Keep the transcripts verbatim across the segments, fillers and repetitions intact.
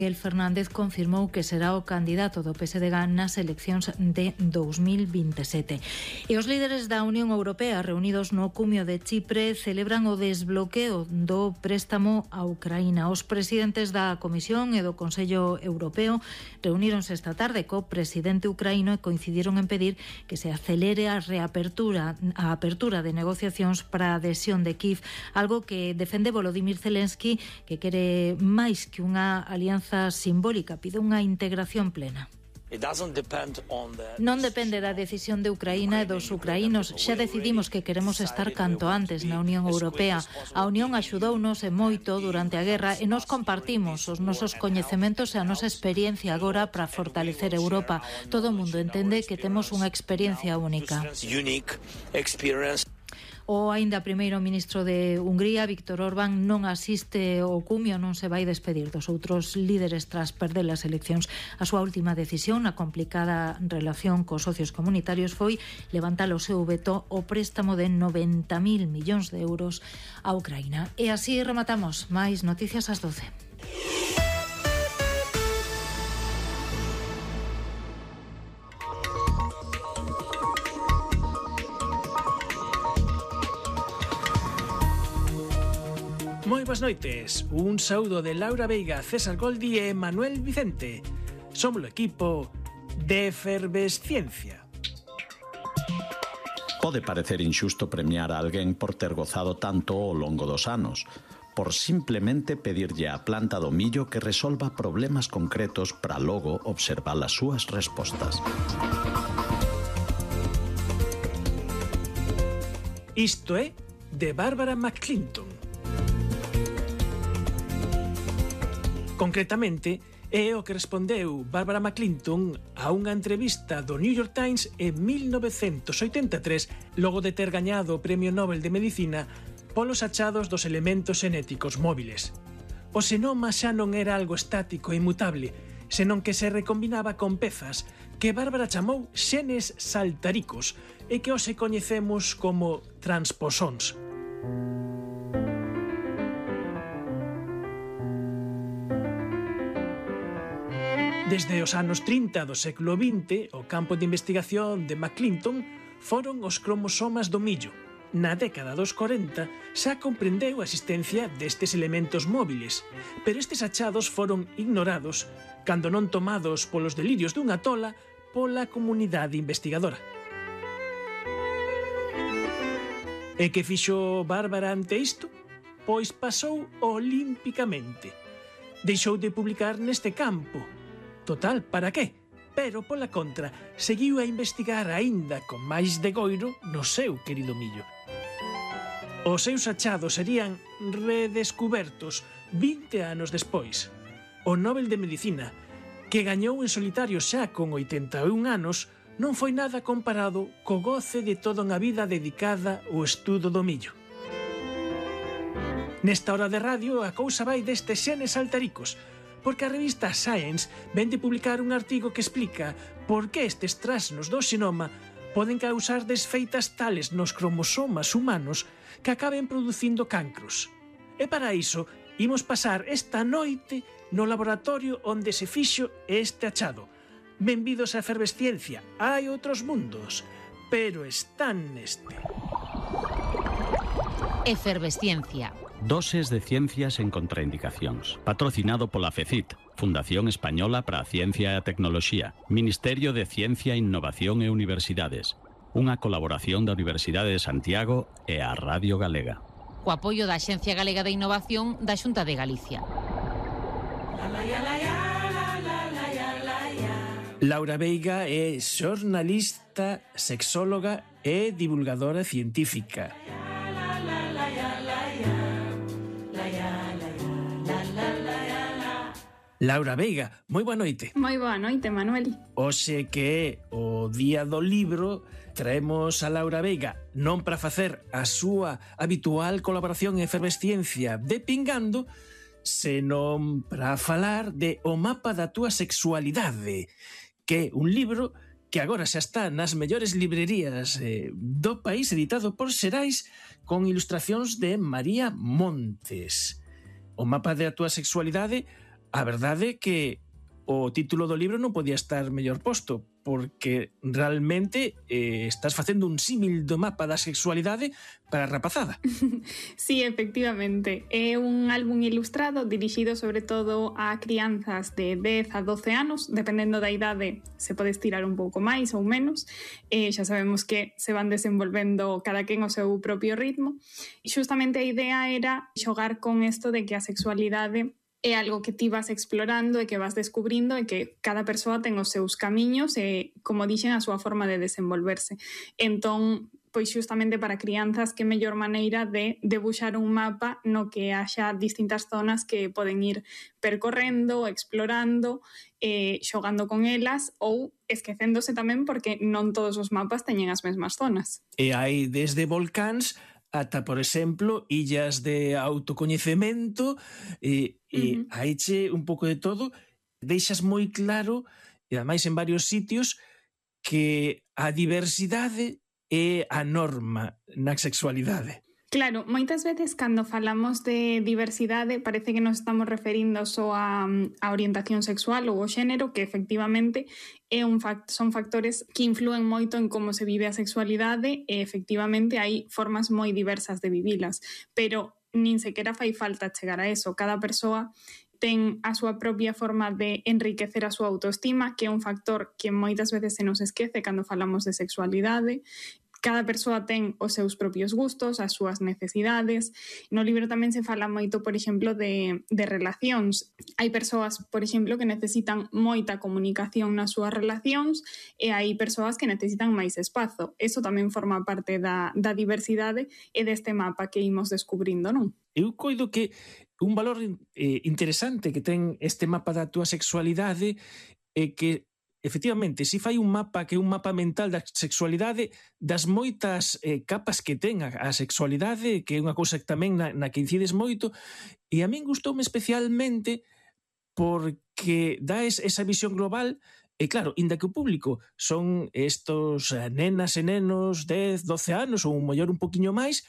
Miguel Fernández confirmou que será o candidato do P S D G nas eleccións de dous mil vinte e sete. E os líderes da Unión Europea reunidos no cumio de Chipre celebran o desbloqueo do préstamo a Ucraína. Os presidentes da Comisión e do Consello Europeo reuníronse esta tarde co presidente ucraíno e coincidiron en pedir que se acelere a reapertura a apertura de negociacións para a adhesión de Kiev, algo que defende Volodymyr Zelensky, que quere máis que unha alianza simbólica, pide unha integración plena. Non depende da decisión de Ucraína e dos ucraínos. Xa decidimos que queremos estar canto antes na Unión Europea. A Unión axudounos e moito durante a guerra e nos compartimos os nosos coñecementos e a nosa experiencia agora para fortalecer Europa. Todo o mundo entende que temos unha experiencia única. O aínda primeiro ministro de Hungría, Viktor Orbán, non asiste ao cumio, non se vai despedir dos outros líderes tras perder as eleccións. A súa última decisión na complicada relación cos socios comunitarios foi levantar o seu veto ao préstamo de noventa mil millóns de euros a Ucraína. E así rematamos. Máis noticias ás doce. Moi boas noites, un saúdo de Laura Veiga, César Goldi e Manuel Vicente. Somos o equipo de Efervesciencia. Pode parecer inxusto premiar a alguén por ter gozado tanto ao longo dos anos, por simplemente pedirlle á planta do millo que resolva problemas concretos para logo observar as súas respostas. Isto é de Bárbara McClinton. Concretamente, é o que respondeu Bárbara McClinton a unha entrevista do New York Times en mil novecentos oitenta e tres, logo de ter gañado o Premio Nobel de Medicina polos achados dos elementos xenéticos móviles. O xenoma xa non era algo estático e inmutable, senón que se recombinaba con pezas que Bárbara chamou xenes saltaricos e que hoxe coñecemos como transposóns. Desde os anos trinta do século vinte, o campo de investigación de McClinton foron os cromosomas do millo. Na década dos corenta xa comprendeu a existencia destes elementos móviles, pero estes achados foron ignorados cando non tomados polos delirios dunha tola pola comunidade investigadora. E que fixo Bárbara ante isto? Pois pasou olímpicamente. Deixou de publicar neste campo. Total, para qué? Pero, pola contra, seguiu a investigar aínda con máis degoiro no seu querido millo. Os seus achados serían redescubertos vinte anos despois. O Nobel de Medicina, que gañou en solitario xa con oitenta e un anos, non foi nada comparado co goce de toda unha vida dedicada ao estudo do millo. Nesta hora de radio, a cousa vai destes xenes saltaricos, porque a revista Science ven de publicar un artigo que explica por que estes trasnos do xenoma poden causar desfeitas tales nos cromosomas humanos que acaben producindo cancros. E para iso, imos pasar esta noite no laboratorio onde se fixo este achado. Benvidos á Efervesciencia. Hai outros mundos, pero están neste. Efervesciencia. Doses de ciencias en contraindicacións. Patrocinado pola FECIT, Fundación Española para a Ciencia e a Tecnoloxía, Ministerio de Ciencia, Innovación e Universidades. Unha colaboración da Universidade de Santiago e a Radio Galega. Co apoio da Axencia Galega de Innovación da Xunta de Galicia. Laura Veiga é xornalista, sexóloga e divulgadora científica. Laura Veiga, moi boa noite. Moi boa noite, Manuel. Hoxe que é o Día do Libro, traemos a Laura Veiga non para facer a súa habitual colaboración en Efervesciencia de Pingando, senón para falar de O mapa da túa sexualidade, que é un libro que agora xa está nas mellores librerías eh, do país, editado por Xerais, con ilustracións de María Montes. O mapa da túa sexualidade a verdade é que o título do libro non podía estar mellor posto, porque realmente eh, estás facendo un símil do mapa da sexualidade para a rapazada. Sí, efectivamente. É un álbum ilustrado dirixido sobre todo a crianzas de dez a doce anos, dependendo da idade se pode estirar un pouco máis ou menos. Eh, xa sabemos que se van desenvolvendo cada quen o seu propio ritmo. E xustamente a idea era xogar con isto de que a sexualidade é algo que ti vas explorando e que vas descubrindo e que cada persoa ten os seus camiños e, como dixen, a súa forma de desenvolverse. Entón, pois xustamente para crianzas, que mellor maneira de debuxar un mapa no que haxa distintas zonas que poden ir percorrendo, explorando, eh, xogando con elas ou esquecéndose tamén porque non todos os mapas teñen as mesmas zonas. E hai desde volcáns ata, por exemplo, illas de autocoñecemento, e, e uh-huh. Haiche un pouco de todo. Deixas moi claro, e ademais en varios sitios, que a diversidade é a norma na sexualidade. Claro, moitas veces cando falamos de diversidade parece que nos estamos referindo só a, a orientación sexual ou o xénero, que efectivamente é un fact, son factores que influen moito en como se vive a sexualidade e efectivamente hai formas moi diversas de vivilas, pero nin sequera fai falta chegar a eso. Cada persoa ten a súa propia forma de enriquecer a súa autoestima, que é un factor que moitas veces se nos esquece cando falamos de sexualidade. Cada persoa ten os seus propios gustos, as súas necesidades. No libro tamén se fala moito, por exemplo, de, de relacións. Hai persoas, por exemplo, que necesitan moita comunicación nas súas relacións e hai persoas que necesitan máis espazo. Eso tamén forma parte da, da diversidade e deste mapa que imos descubrindo, non? Eu coido que un valor eh, interesante que ten este mapa da túa sexualidade é que efectivamente, si fai un mapa que é un mapa mental da sexualidade, das moitas eh, capas que ten a, a sexualidade, que é unha cousa tamén na, na que incides moito, e a min gustoume especialmente porque dá es, esa visión global, e claro, inda que o público son estos nenas e nenos dez, doce anos ou mellor un poquinho máis,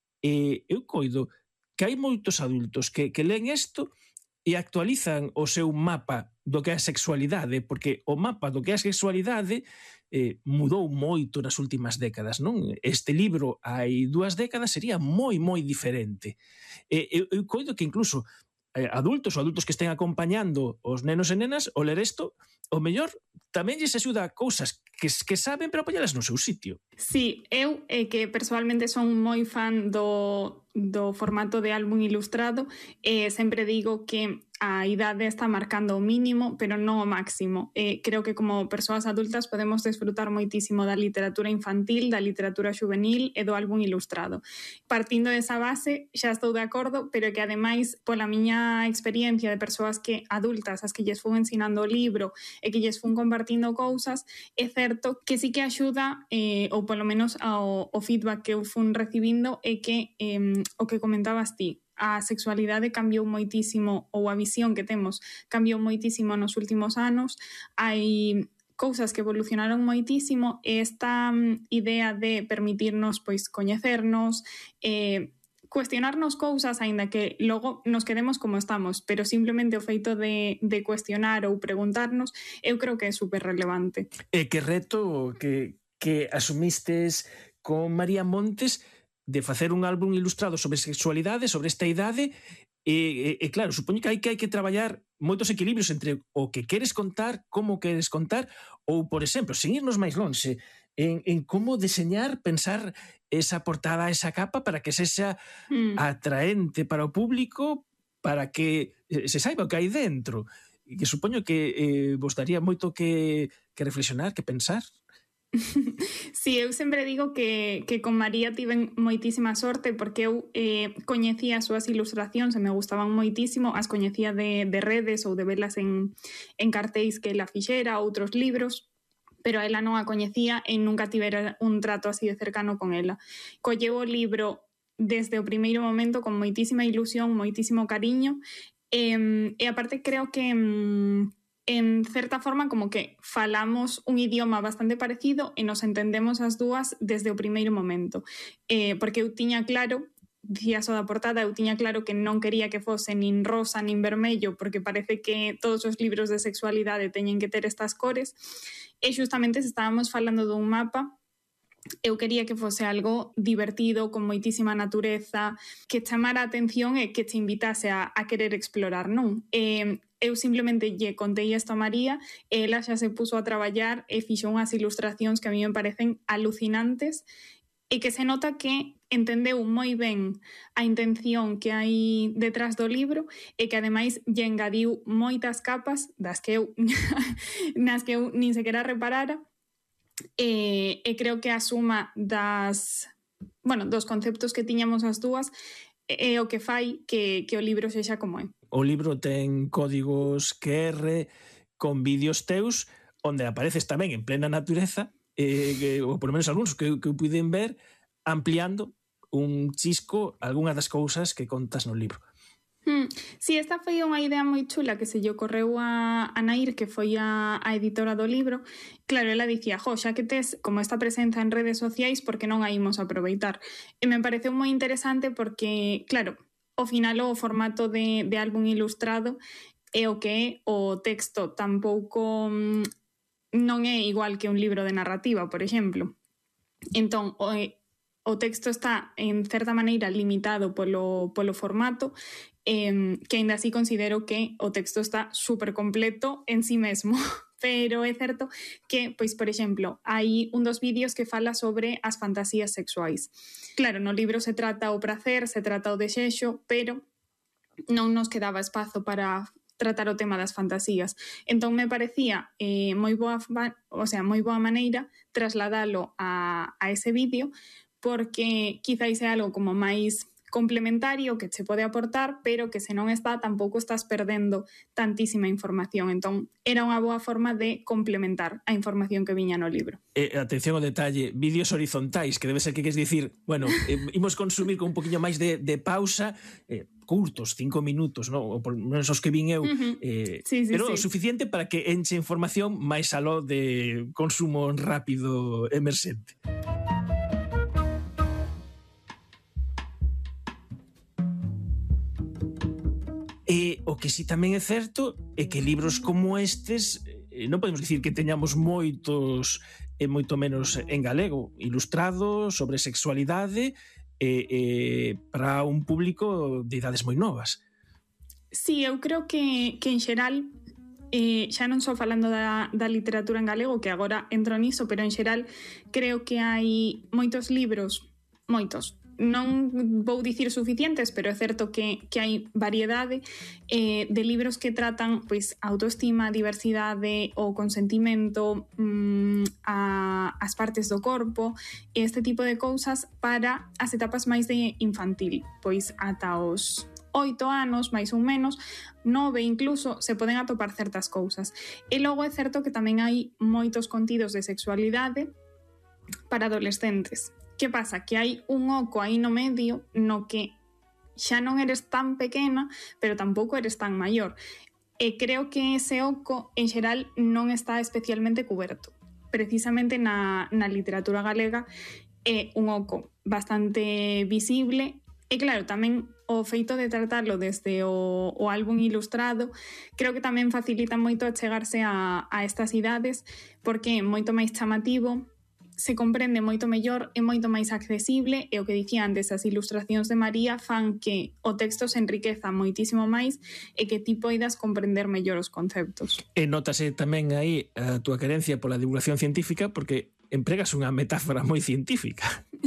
eh, eu coido que hai moitos adultos que, que leen isto e actualizan o seu mapa do que é a sexualidade, porque o mapa do que é a sexualidade eh, mudou moito nas últimas décadas, non? Este libro hai dúas décadas sería moi, moi diferente. E, eu, eu coido que incluso eh, adultos ou adultos que estén acompañando os nenos e nenas, o ler isto, o mellor tamén lles axuda a cousas que, que saben, pero apoialas no seu sitio. Sí, eu é que personalmente son moi fan do, do formato de álbum ilustrado e sempre digo que a idade está marcando o mínimo, pero non o máximo. Eh, creo que como persoas adultas podemos desfrutar moitísimo da literatura infantil, da literatura juvenil e do álbum ilustrado. Partindo desa base, xa estou de acordo, pero que ademais, pola miña experiencia de persoas que adultas, as que lles fun ensinando o libro e que lles fun compartindo cousas, é certo que sí que axuda, eh, ou polo menos ao, o feedback que eu fun recibindo, é que eh, o que comentabas ti, a sexualidade cambiou moitísimo, ou a visión que temos cambiou moitísimo nos últimos anos. Hai cousas que evolucionaron moitísimo e esta um, idea de permitirnos pois coñecernos, eh, cuestionarnos cousas, aínda que logo nos quedemos como estamos, pero simplemente o feito de, de cuestionar ou preguntarnos, eu creo que é super relevante. E que reto que, que asumistes con María Montes de facer un álbum ilustrado sobre sexualidade, sobre esta idade, e, e, e claro, supoño que hai que hai que traballar moitos equilibrios entre o que queres contar, como queres contar, ou, por exemplo, sin irnos máis lonxe, en, en como deseñar, pensar esa portada, esa capa, para que sexa mm. atraente para o público, para que se saiba o que hai dentro. E que supoño que eh, vos daría moito que, que reflexionar, que pensar. Sí, eu sempre digo que, que con María tiven moitísima sorte porque eu eh, coñecía as súas ilustracións e me gustaban moitísimo, as coñecía de, de redes ou de velas en, en cartéis que ela fixera, outros libros, pero ela non a coñecía e nunca tivera un trato así de cercano con ela. Colleu o libro desde o primeiro momento con moitísima ilusión, moitísimo cariño e, e aparte creo que en certa forma como que falamos un idioma bastante parecido e nos entendemos as dúas desde o primeiro momento. Eh, porque eu tiña claro dicía só da portada, eu tiña claro que non quería que fose nin rosa nin vermello, porque parece que todos os libros de sexualidade teñen que ter estas cores, e xustamente se estábamos falando dun mapa, eu quería que fose algo divertido, con moitísima natureza, que chamara a atención e que te invitase a, a querer explorar, non? E, eu simplemente lle contei isto a María e ela xa se puso a traballar e fixo unhas ilustracións que a mí me parecen alucinantes e que se nota que entendeu moi ben a intención que hai detrás do libro e que ademais lle engadiu moitas capas das que eu nas que eu nin sequera reparara. E, e creo que a suma das, bueno, dos conceptos que tiñamos as dúas é o que fai que, que o libro sexa como é. O libro ten códigos Q R con vídeos teus onde apareces tamén en plena natureza, eh, que, ou por menos algúns que, que puiden ver, ampliando un chisco algunha das cousas que contas no libro. Hmm. Sí, esta foi unha idea moi chula que se lle ocorreu a, a Nair, que foi a, a editora do libro. Claro, ela dicía, jo, xa que tes como esta presenza en redes sociais, porque non a imos aproveitar? E me pareceu moi interesante porque, claro, ao final o formato de, de álbum ilustrado é o que é, o texto tampouco non é igual que un libro de narrativa, por exemplo. Entón, o, o texto está en certa maneira limitado polo, polo formato, eh, que ainda así considero que o texto está super completo en sí mesmo. Pero é certo que, pois, por exemplo, hai un dos vídeos que fala sobre as fantasías sexuais. Claro, no libro se trata o prazer, se trata o desexo, pero non nos quedaba espazo para tratar o tema das fantasías. Entón me parecía eh, moi boa, o sea, moi boa maneira trasladalo a, a ese vídeo, porque quizáis é algo como máis complementario que che pode aportar, pero que se non está tampouco estás perdendo tantísima información. Entón, era unha boa forma de complementar a información que viña no libro. Eh, atención ao detalle, vídeos horizontais, que debe ser que queres dicir, bueno, eh, imos consumir con un poquinho máis de, de pausa, eh, curtos, cinco minutos, no? Ou por menos os que vin eu, uh-huh. eh, sí, sí, pero sí. suficiente para que enche información máis aló de consumo rápido emerxente. E o que si tamén é certo é que libros como estes eh, non podemos dicir que teñamos moitos e moito menos en galego, ilustrados sobre sexualidade e, e para un público de idades moi novas. Sí, eu creo que, que en xeral, eh, xa non só falando da, da literatura en galego, que agora entro niso, pero en xeral creo que hai moitos libros, moitos, non vou dicir suficientes, pero é certo que, que hai variedade eh, de libros que tratan pois autoestima, diversidade, o consentimento, mmm, a, as partes do corpo, este tipo de cousas para as etapas máis de infantil, pois ata os oito anos, máis ou menos, nove incluso, se poden atopar certas cousas. E logo é certo que tamén hai moitos contidos de sexualidade para adolescentes. Que pasa? Que hai un oco aí no medio no que xa non eres tan pequena, pero tampouco eres tan maior. E creo que ese oco, en xeral, non está especialmente cuberto. Precisamente na, na literatura galega é un oco bastante visible. E claro, tamén o feito de tratarlo desde o, o álbum ilustrado creo que tamén facilita moito chegarse a, a estas idades, porque é moito máis chamativo, se comprende moito mellor, é moito máis accesible, e o que dicía antes, as ilustracións de María fan que o texto se enriqueza moitísimo máis e que ti poidas comprender mellor os conceptos. E notase tamén aí a túa querencia pola divulgación científica, porque empregas unha metáfora moi científica.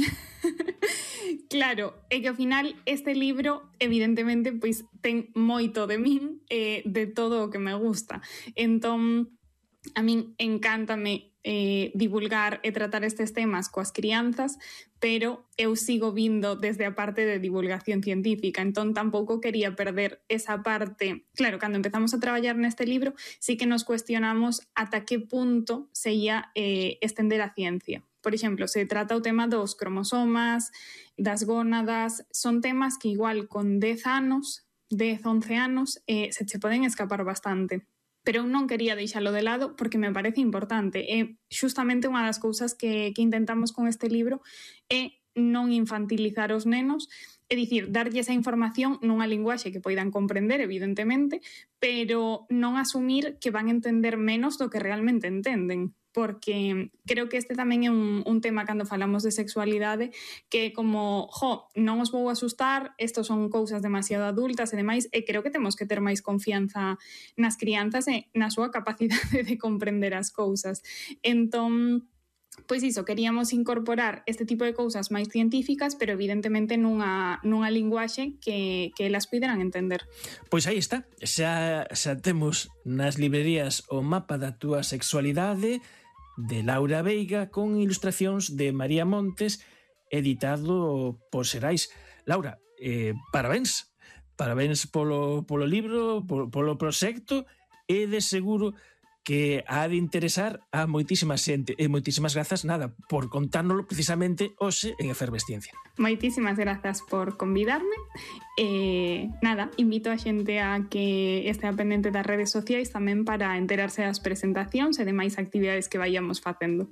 Claro, é que ao final este libro evidentemente pois ten moito de min e eh, de todo o que me gusta. Entón, a min encántame eh, divulgar e tratar estes temas coas crianzas, pero eu sigo vindo desde a parte de divulgación científica, entón tampouco quería perder esa parte. Claro, cando empezamos a traballar neste libro, sí que nos cuestionamos ata que punto se ia eh, estender a ciencia. Por exemplo, se trata o tema dos cromosomas, das gónadas, son temas que igual con dez anos, dez, once anos, eh, se che poden escapar bastante. Pero eu non quería deixalo de lado porque me parece importante. É justamente unha das cousas que, que intentamos con este libro é non infantilizar os nenos, é dicir, darlle esa información nunha linguaxe que poidan comprender, evidentemente, pero non asumir que van entender menos do que realmente entenden, porque creo que este tamén é un, un tema cando falamos de sexualidade, que é como, jo, non os vou asustar, estos son cousas demasiado adultas e demais, e creo que temos que ter máis confianza nas crianzas e na súa capacidade de comprender as cousas. Entón, pois iso, queríamos incorporar este tipo de cousas máis científicas, pero evidentemente nunha, nunha linguaxe que, que elas puderan entender. Pois aí está, xa, xa temos nas librerías o mapa da túa sexualidade de Laura Veiga con ilustracións de María Montes, editado por Xerais. Laura, eh, parabéns, parabéns polo, polo libro, polo, polo proxecto, e de seguro que ha de interesar a moitísima xente, e moitísimas grazas, nada, por contárnoslo precisamente hoxe en Efervesciencia. Moitísimas grazas por convidarme. E nada, invito a xente a que estea pendente das redes sociais tamén para enterarse das presentacións e demais actividades que vayamos facendo.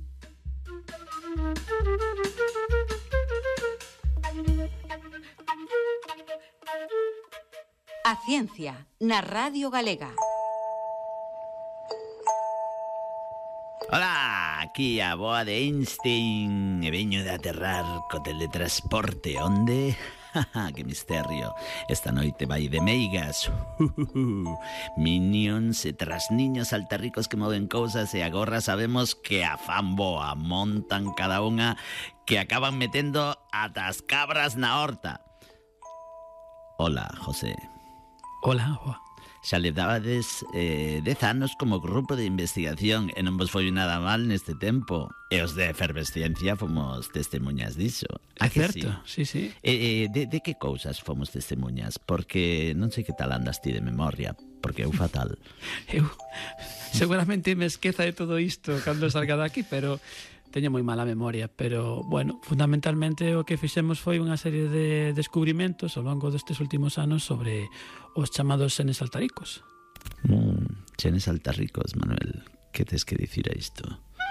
A ciencia na Radio Galega. Ola, aquí a boa de Einstein e veño de aterrar co teletransporte. Onde? Que misterio. Esta noite vai de meigas. Minions e trasniños altarricos que moven cousas, e agora sabemos que a fan boa montan cada unha, que acaban metendo ata as cabras na horta. Hola, José. Hola, boa. Xa le dabades eh, dez anos como grupo de investigación e non vos foi nada mal neste tempo. E os de Efervesciencia fomos testemunhas diso. É certo, sí, sí. E, eh, de, de que cousas fomos testemunhas? Porque non sei que tal andas ti de memoria, porque eu fatal. Eu seguramente me esqueza de todo isto cando salga daqui, pero teño moi mala memoria, pero, bueno, fundamentalmente o que fixemos foi unha serie de descubrimentos ao longo destes últimos anos sobre os chamados xenes altaricos. Mm, xenes altaricos, Manuel. Que tes que dicir a isto?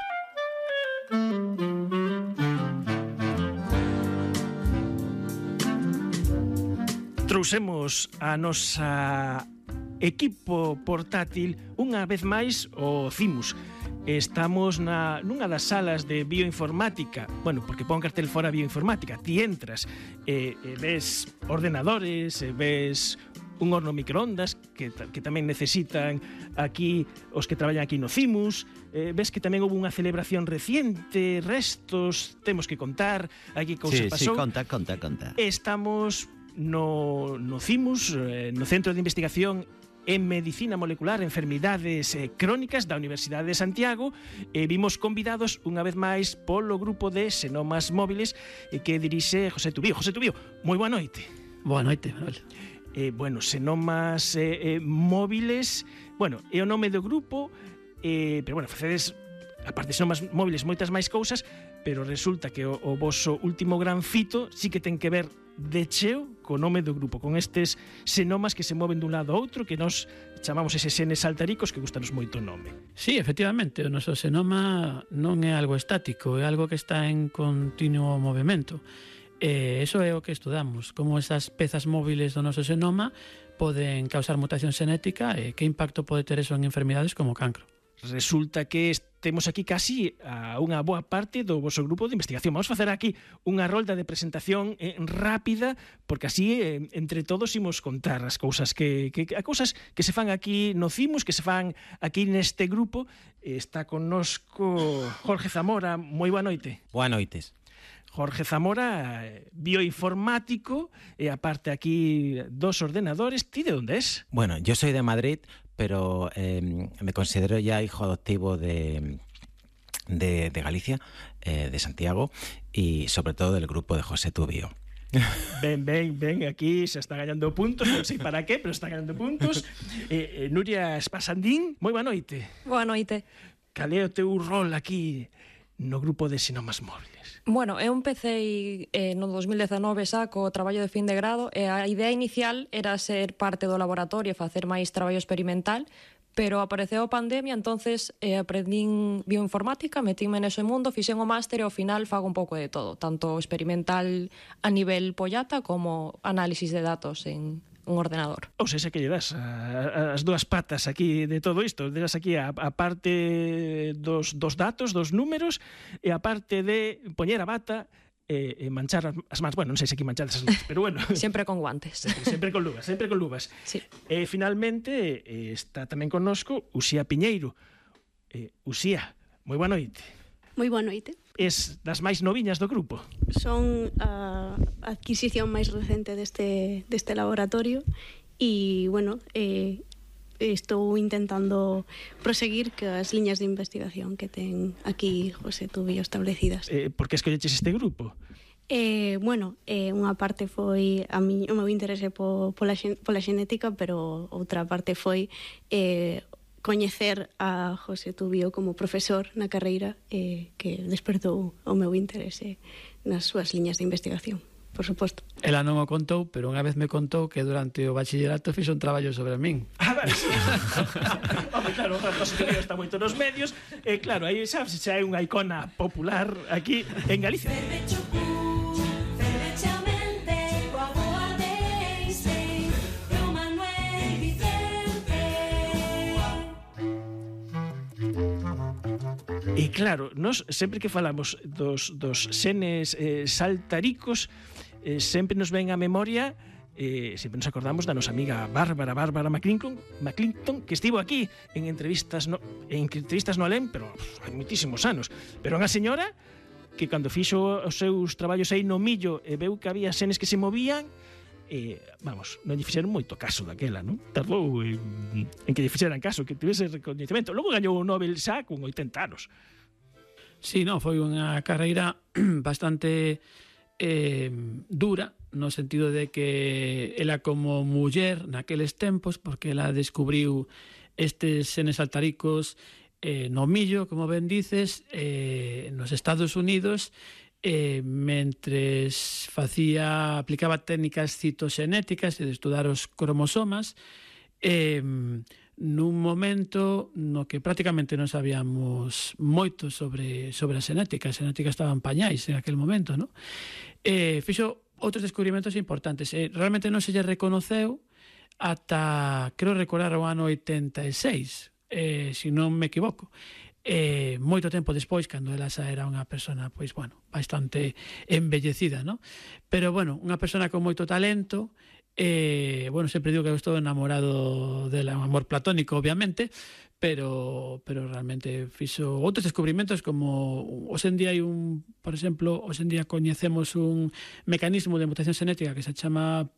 Trouxemos a nosa equipo portátil unha vez máis o CIMUS. Estamos na, nunha das salas de bioinformática. Bueno, porque pon cartel fora bioinformática. Ti entras e, e ves ordenadores, e ves un horno microondas que, que tamén necesitan aquí os que traballan aquí no CIMUS. Eh, ves que tamén houve unha celebración reciente, restos, temos que contar aquí cousa sí, pasou. Sí, conta, conta, conta. Estamos no, no CIMUS, eh, no Centro de Investigación en Medicina Molecular, Enfermidades eh, Crónicas da Universidade de Santiago, e vimos convidados unha vez máis polo grupo de xenomas móviles eh, que dirixe José Tubío. José Tubío, moi boa noite. Boa noite, Manuel. Eh, bueno, xenomas eh, eh, móviles, bueno, é o nome do grupo, eh, pero bueno, facedes, aparte de xenomas móviles, moitas máis cousas, pero resulta que o, o voso último gran fito sí que ten que ver de cheo co nome do grupo, con estes xenomas que se moven dun lado a outro, que nos chamamos eses xenes altaricos, que gustanos moito o nome. Sí, efectivamente, o noso xenoma non é algo estático, é algo que está en continuo movimento. E iso é o que estudamos, como esas pezas móviles do noso xenoma poden causar mutación xenética e que impacto pode ter eso en enfermidades como o cancro. Resulta que temos aquí casi a unha boa parte do voso grupo de investigación. Vamos facer aquí unha rolda de presentación eh, rápida, porque así eh, entre todos imos contar as cousas que, que a cousas que se fan aquí no CIMUS, que se fan aquí neste grupo. Está connosco Jorge Zamora. Moi boa noite. Boa noites. Jorge Zamora, bioinformático, e aparte aquí dos ordenadores. Ti de onde es? Bueno, yo soy de Madrid, pero eh, me considero ya hijo adoptivo de, de, de Galicia, eh, de Santiago, y sobre todo del grupo de José Tubío. Ben, ben, ben, aquí se está gañando puntos, non sei para qué, pero está gañando puntos. eh, eh, Nuria Espasandín, moi boa noite. Boa noite. Cal é o teu rol aquí no grupo de xenomas móviles? Bueno, eu empecé eh, no dos mil dezanove xa co traballo de fin de grado e a idea inicial era ser parte do laboratorio e facer máis traballo experimental, Pero apareceu a pandemia, entonces eh, aprendín bioinformática, metíme nese mundo, fixen o máster e ao final fago un pouco de todo, tanto experimental a nivel pollata como análisis de datos en un ordenador. Ou seja, que lle das a, a, as dúas patas aquí de todo isto, das aquí a, a parte dos, dos datos, dos números, e a parte de poñer a bata e, e manchar as mans. Bueno, non sei se aquí manchar as mans, pero bueno. Sempre con guantes. Sempre, sempre con luvas, sempre con luvas. Sí. E finalmente eh, está tamén connosco Uxía Piñeiro. Eh, Uxía, moi boa noite. Moi boa noite. Es das máis noviñas do grupo. Son a adquisición máis recente deste, deste laboratorio e, bueno, eh, estou intentando proseguir que as liñas de investigación que ten aquí José Tubío establecidas. Eh, por que escolleches este grupo? Eh, bueno, eh, unha parte foi a mi, o meu interese po, pola, pola xenética, pero outra parte foi eh, coñecer a José Tubío como profesor na carreira eh, que despertou o meu interese nas súas liñas de investigación, por suposto. Ela non o contou, pero unha vez me contou que durante o bachillerato fixo un traballo sobre min. Ah, vale. Home, claro, o José Tubío está moito nos medios, e eh, claro, aí xa, xa é unha icona popular aquí en Galicia. E claro, nós sempre que falamos dos, dos xenes eh, saltaricos, eh, sempre nos ven a memoria, eh, sempre nos acordamos da nosa amiga Bárbara, Bárbara McClinton, McClinton, que estivo aquí en entrevistas no, en entrevistas no Alén, pero hai moitísimos anos. Pero unha señora que cando fixo os seus traballos aí no millo e veu que había xenes que se movían, eh, vamos, non lle fixeron moito caso daquela, non? Tardou en, en que lle fixeran caso, que tivese recoñecemento. Logo gañou o Nobel xa con oitenta anos. Sí, non, foi unha carreira bastante eh, dura, no sentido de que ela como muller naqueles tempos, porque ela descubriu estes xenes saltaricos eh, no millo, como ben dices, eh, nos Estados Unidos, eh, mentres facía, aplicaba técnicas citoxenéticas e de estudar os cromosomas, eh, nun momento no que prácticamente non sabíamos moito sobre, sobre a xenética. A xenética estaba en pañais en aquel momento, ¿no? Eh, fixo outros descubrimentos importantes. Eh, realmente non se lle reconoceu ata, creo recordar, o ano oitenta e seis, eh, se non me equivoco. Eh, moito tempo despois, cando ela xa era unha persona, pois, bueno, bastante embellecida, ¿no? Pero, bueno, unha persona con moito talento. Eh, bueno, sempre digo que eu estou enamorado dela, un amor platónico, obviamente, pero pero realmente fixo outros descubrimentos, como hoxe en día hai un, por exemplo, hoxe en día coñecemos un mecanismo de mutación xenética que se chama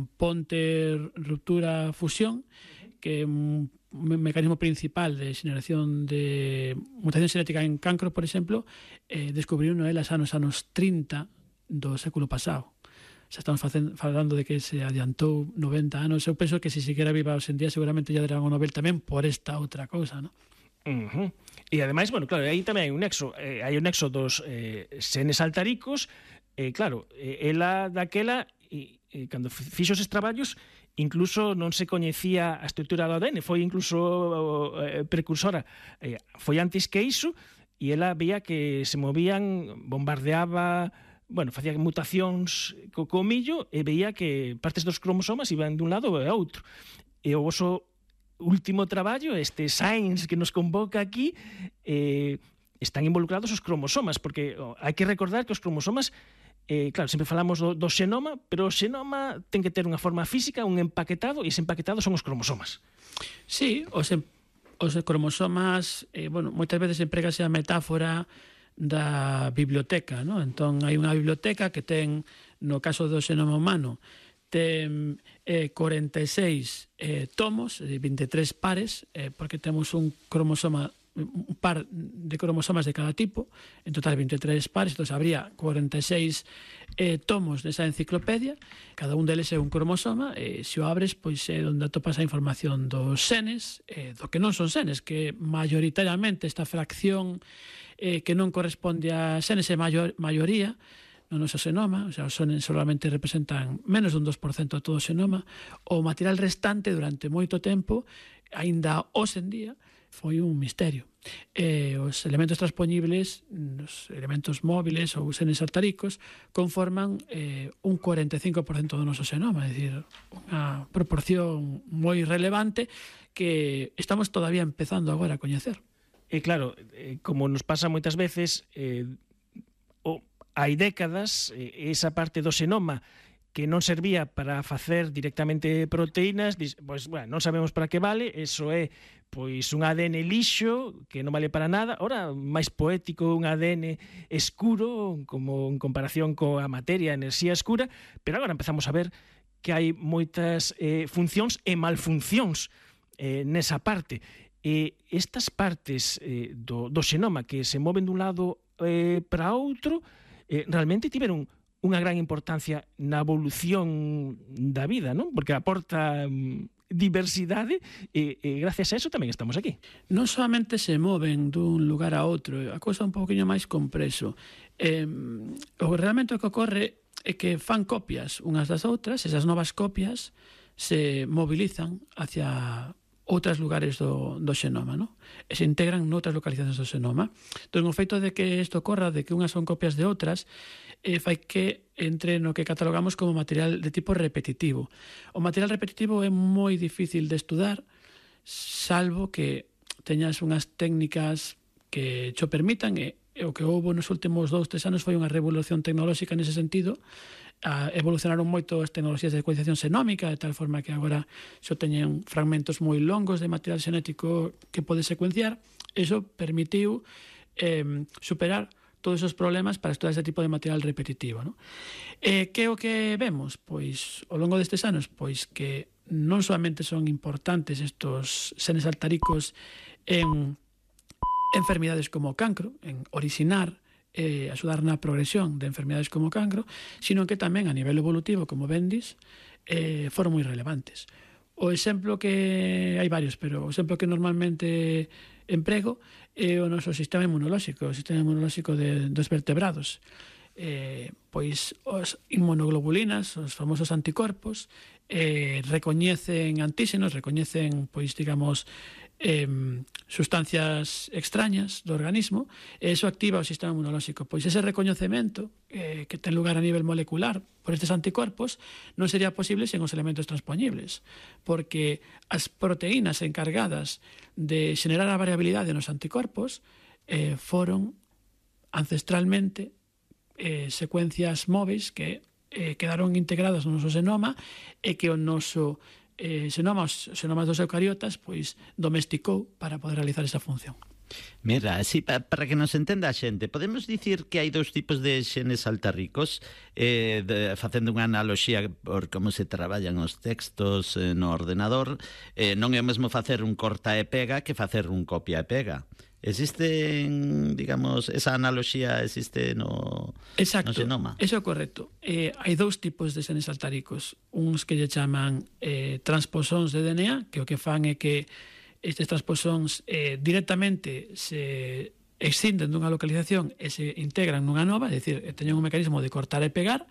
ponte ruptura fusión, que é un mecanismo principal de xeneración de mutación xenética en cancro, por exemplo, eh, descubriu elas anos anos trinta do século pasado. Xa estamos facendo, falando de que se adiantou noventa anos. Eu penso que se siquiera viva hoxe en día seguramente ya darán o Nobel tamén por esta outra cousa, ¿no? Uh-huh. E ademais, bueno, claro, aí tamén hai un nexo, eh, hai un nexo dos eh, xenes saltaricos, eh, claro, eh, ela daquela, e, e cando fixo eses traballos, incluso non se coñecía a estrutura do A D N, foi incluso eh, precursora, eh, foi antes que iso, e ela veía que se movían, bombardeaba, bueno, facía mutacións co, co millo e veía que partes dos cromosomas iban dun lado e outro. E o voso último traballo, este Science que nos convoca aquí, eh, están involucrados os cromosomas, porque oh, hai que recordar que os cromosomas, eh, claro, sempre falamos do, do xenoma, pero o xenoma ten que ter unha forma física, un empaquetado, e ese empaquetado son os cromosomas. Sí, os, os cromosomas, eh, bueno, moitas veces empregase a metáfora da biblioteca, ¿no? Entón hai unha biblioteca que ten, no caso do xenoma humano, ten eh, cuarenta e seis eh, tomos, vinte e tres pares, eh, porque temos un cromosoma, un par de cromosomas de cada tipo, en total vinte e tres pares, entón habría cuarenta e seis eh, tomos desa enciclopedia, cada un deles é un cromosoma, e se o abres, pois é onde atopas a información dos xenes, eh, do que non son xenes, que mayoritariamente esta fracción eh, que non corresponde a xenes é maior, maioría no noso xenoma, o sea, os xenes solamente representan menos dun dos por cento de todo o xenoma. O material restante durante moito tempo aínda hoxe en día, foi un misterio. Eh, os elementos transpoñibles, os elementos móviles ou senes altaricos, conforman eh, un cuarenta e cinco por cento do noso xenoma, é dicir, unha proporción moi relevante que estamos todavía empezando agora a coñecer. E claro, eh, como nos pasa moitas veces, eh, o, hai décadas, eh, esa parte do xenoma que non servía para facer directamente proteínas, pois, bueno, non sabemos para que vale, eso é pois un A D N lixo que non vale para nada. Ora, máis poético, un A D N escuro, como en comparación coa materia, a enerxía escura, pero agora empezamos a ver que hai moitas eh, funcións e malfuncións eh, nesa parte. E estas partes eh, do, do xenoma que se moven dun lado eh, para outro, eh, realmente tiveron unha gran importancia na evolución da vida, non? Porque aporta um, diversidade e, e gracias a eso tamén estamos aquí. Non solamente se moven dun lugar a outro, a cousa un pouquinho máis compreso. Eh, o realmente o que ocorre é que fan copias unhas das outras, esas novas copias se mobilizan hacia outros lugares do, do xenoma, no? E se integran noutras localizacións do xenoma. Entón, o feito de que isto ocorra, de que unhas son copias de outras, eh, fai que entre no que catalogamos como material de tipo repetitivo. O material repetitivo é moi difícil de estudar, salvo que teñas unhas técnicas que xo permitan, e, e o que houve nos últimos dous, tres anos foi unha revolución tecnolóxica nese sentido. A, evolucionaron moito as tecnoloxías de secuenciación xenómica, de tal forma que agora xo teñen fragmentos moi longos de material xenético que pode secuenciar. Iso permitiu eh, superar todos os problemas para estudar ese tipo de material repetitivo, ¿no? Eh, que o que vemos? Pois, ao longo destes anos, pois que non solamente son importantes estos senes altaricos en enfermidades como o cancro, en orixinar e eh, axudar na progresión de enfermidades como o cancro, sino que tamén a nivel evolutivo, como vendis, eh, foron moi relevantes. O exemplo que hai varios, pero o exemplo que normalmente emprego é o noso sistema inmunolóxico, o sistema inmunolóxico de, dos vertebrados. Eh, pois os inmunoglobulinas, os famosos anticorpos, eh, recoñecen antíxenos, recoñecen, pois, digamos, eh, sustancias extrañas do organismo, e iso activa o sistema inmunolóxico. Pois ese recoñecemento eh, que ten lugar a nivel molecular por estes anticorpos non sería posible sen os elementos transpoñibles, porque as proteínas encargadas de xenerar a variabilidade nos anticorpos eh, foron ancestralmente eh, secuencias móveis que eh, quedaron integradas no noso xenoma e que o noso eh, xenoma, os xenomas dos eucariotas, pois domesticou para poder realizar esa función. Mira, así, pa, para que nos entenda a xente, podemos dicir que hai dous tipos de xenes altarricos, eh, de, facendo unha analoxía por como se traballan os textos eh, no ordenador. Eh, non é o mesmo facer un corta e pega que facer un copia e pega. Existe, digamos, esa analoxía existe no, Exacto, no xenoma? Eso é correcto. Eh, hai dous tipos de xenes altaricos. Uns que lle chaman eh, transposóns de D N A, que o que fan é que estes transposóns eh, directamente se excinden dunha localización e se integran nunha nova, é dicir, teñen un mecanismo de cortar e pegar.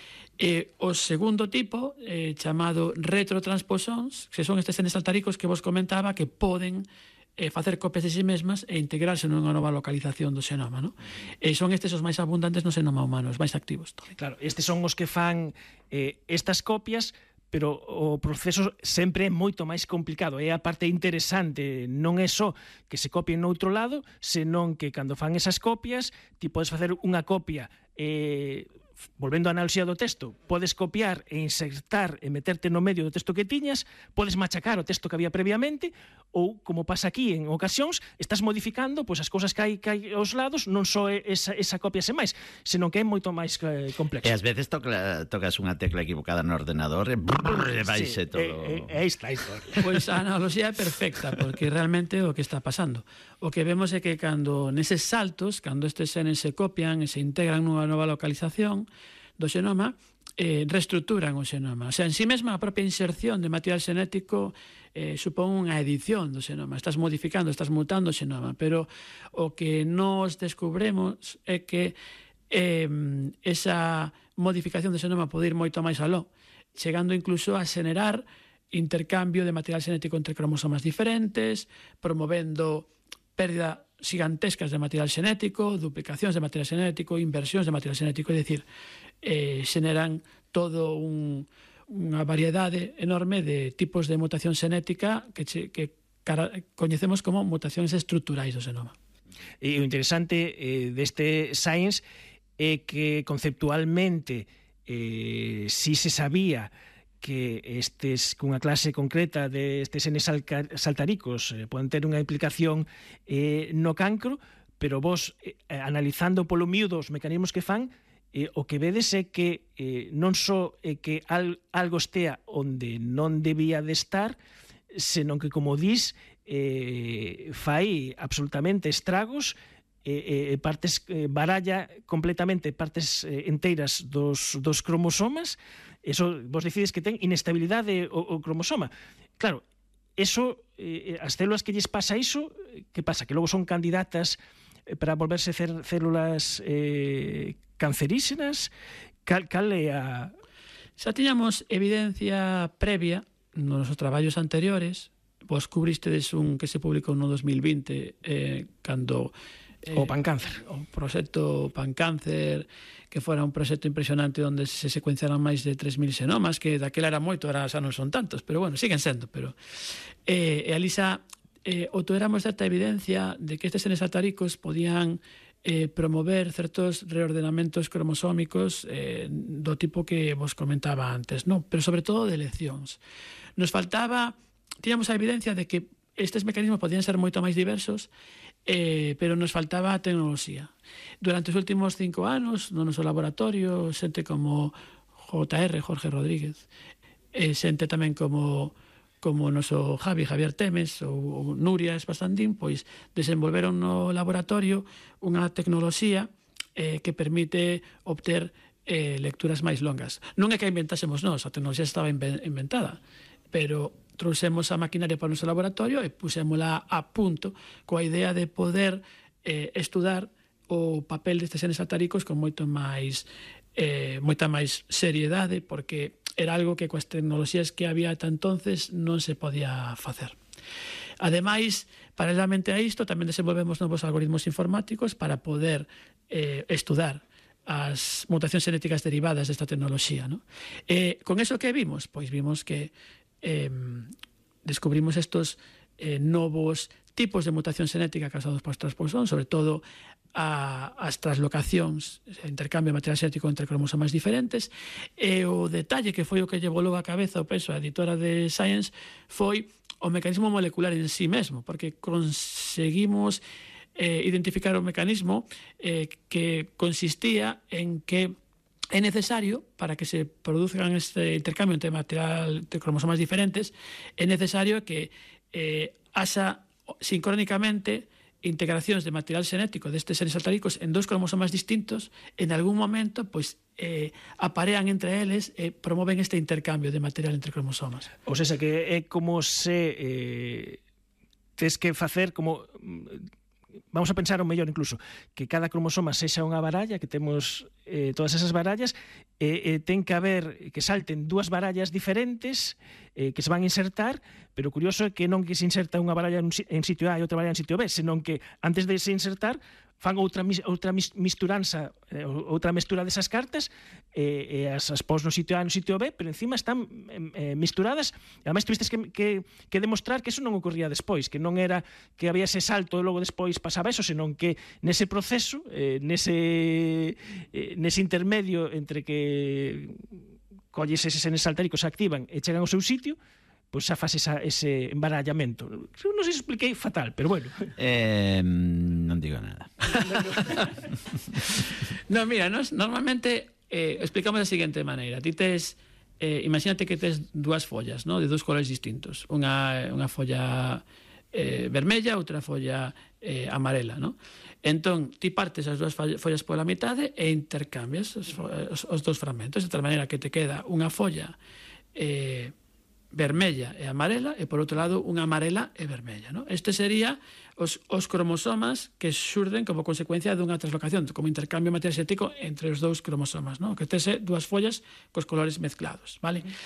E o segundo tipo, eh, chamado retrotransposóns, que son estes xenes altaricos que vos comentaba, que poden eh, facer copias de si mesmas e integrarse nunha nova localización do xenoma, ¿no? E son estes os máis abundantes no xenoma humano, os máis activos. Claro, estes son os que fan eh, estas copias, pero o proceso sempre é moito máis complicado. É a parte interesante, non é só que se copien noutro lado, senón que cando fan esas copias, ti podes facer unha copia eh, volvendo á analoxía do texto, podes copiar e insertar e meterte no medio do texto que tiñas, podes machacar o texto que había previamente, ou, como pasa aquí en ocasións, estás modificando pois as cousas que hai, que hai aos lados, non só esa, esa copia sen máis, senón que é moito máis eh, complexo. E ás veces toca, tocas unha tecla equivocada no ordenador e brrr, vaixe sí, todo. É, é, é esta a historia. Pois a analoxía é perfecta, porque realmente o que está pasando. O que vemos é que cando neses saltos, cando estes genes se copian e se integran nunha nova localización do xenoma, eh, reestructuran o xenoma. O sea, en sí mesma a propia inserción de material xenético eh, supón unha edición do xenoma. Estás modificando, estás mutando o xenoma, pero o que nos descubremos é que eh, esa modificación do xenoma pode ir moito máis aló, chegando incluso a xenerar intercambio de material xenético entre cromosomas diferentes, promovendo pérdida gigantescas de material xenético, duplicacións de material xenético, inversións de material xenético, é dicir, eh, xeneran todo un, unha variedade enorme de tipos de mutación xenética que, che, que cara, coñecemos como mutacións estruturais do xenoma. E o interesante eh, deste Science é que conceptualmente eh, si se sabía que estes cunha clase concreta de estes genes saltaricos eh, poden ter unha implicación eh, no cancro, pero vos, eh, analizando polo miúdo os mecanismos que fan, eh, o que vedes é que eh, non só é que al, algo estea onde non debía de estar, senón que, como dis, eh, fai absolutamente estragos, eh, eh, partes eh, baralla completamente partes eh, enteiras dos, dos cromosomas. Eso, vos decides que ten inestabilidade o, o cromosoma. Claro, eso, eh, as células que lles pasa iso, que pasa? Que logo son candidatas para volverse cer, células eh, cancerígenas? Cal, cal é a... Xa tiñamos evidencia previa nos nosos traballos anteriores. Vos cubristedes un que se publicou no dos mil vinte, eh, cando... Eh, o pancáncer. O proxecto pancáncer, que fora un proxecto impresionante onde se secuenciaran máis de tres mil xenomas, que daquela era moito, ahora xa non son tantos, pero bueno, siguen sendo. Pero eh, e ali xa eh, obtuéramos certa evidencia de que estes genes saltaricos podían eh, promover certos reordenamentos cromosómicos eh, do tipo que vos comentaba antes, no? Pero sobre todo de eleccións. Nos faltaba, tiñamos a evidencia de que estes mecanismos podían ser moito máis diversos, Eh, pero nos faltaba a tecnoloxía. Durante os últimos cinco anos, no noso laboratorio, xente como J R, Jorge Rodríguez, e xente tamén como como o noso Javi, Javier Temes, ou, ou Nuria Espasandín, pois desenvolveron no laboratorio unha tecnoloxía eh, que permite obter eh, lecturas máis longas. Non é que a inventásemos nós, a tecnoloxía estaba inventada, pero trouxemos a maquinaria para o noso laboratorio e pusémola a punto coa idea de poder eh, estudar o papel destes genes saltaricos con moito máis eh, moita máis seriedade, porque era algo que coas tecnoloxías que había ata entonces non se podía facer. Ademais, paralelamente a isto, tamén desenvolvemos novos algoritmos informáticos para poder eh, estudar as mutacións genéticas derivadas desta tecnoloxía, ¿no? E con eso que vimos? Pois vimos que Eh, descubrimos estos eh, novos tipos de mutación xenética causados por transposón, sobre todo a, as translocacións, o intercambio de material xenético entre cromosomas diferentes, e o detalle que foi o que lle volou a cabeza o peso a editora de Science foi o mecanismo molecular en sí mesmo, porque conseguimos eh, identificar o mecanismo eh, que consistía en que é necesario, para que se produzcan este intercambio entre material de cromosomas diferentes, é necesario que eh, haxa sincrónicamente integracións de material xenético destes genes saltaricos en dos cromosomas distintos, en algún momento pois eh, aparean entre eles e promoven este intercambio de material entre cromosomas. O sea, que é como se eh, tes que facer como... Vamos a pensar o mellor incluso que cada cromosoma sexa unha baralla, que temos eh, todas esas barallas, e eh, eh, ten que haber que salten dúas barallas diferentes eh, que se van a insertar, pero o curioso é que non que se inserta unha baralla en, en sitio A e outra baralla en sitio B, senón que antes de se insertar fan outra outra misturanza, eh, outra mestura desas cartas, e eh, as, as pos no sitio A e no sitio B, pero encima están eh, misturadas. E ademais tuvistes que, que, que demostrar que eso non ocorría despois, que non era que había ese salto e logo despois pasaba eso, senón que nese proceso, eh, nese, eh, nese intermedio entre que colles eses genes saltáricos, se activan e chegan ao seu sitio, pois xa faz esa, ese embarallamento. Non sei se expliquei fatal, pero bueno. Eh, non digo nada. No, mira, nos, normalmente eh, explicamos da seguinte maneira. Ti tes, eh, imagínate que tes dúas follas, ¿no? De dous colores distintos. Unha, unha folla eh, vermella, outra folla eh, amarela, ¿no? Entón, ti partes as dúas follas pola mitade e intercambias os, os, os dous fragmentos, de tal maneira que te queda unha folla eh, vermella e amarela, e por outro lado unha amarela e vermella, ¿no? Este sería os, os cromosomas que xurden como consecuencia dunha translocación, como intercambio de material xenético entre os dous cromosomas, ¿no? Que tese dúas follas cos colores mezclados, vale?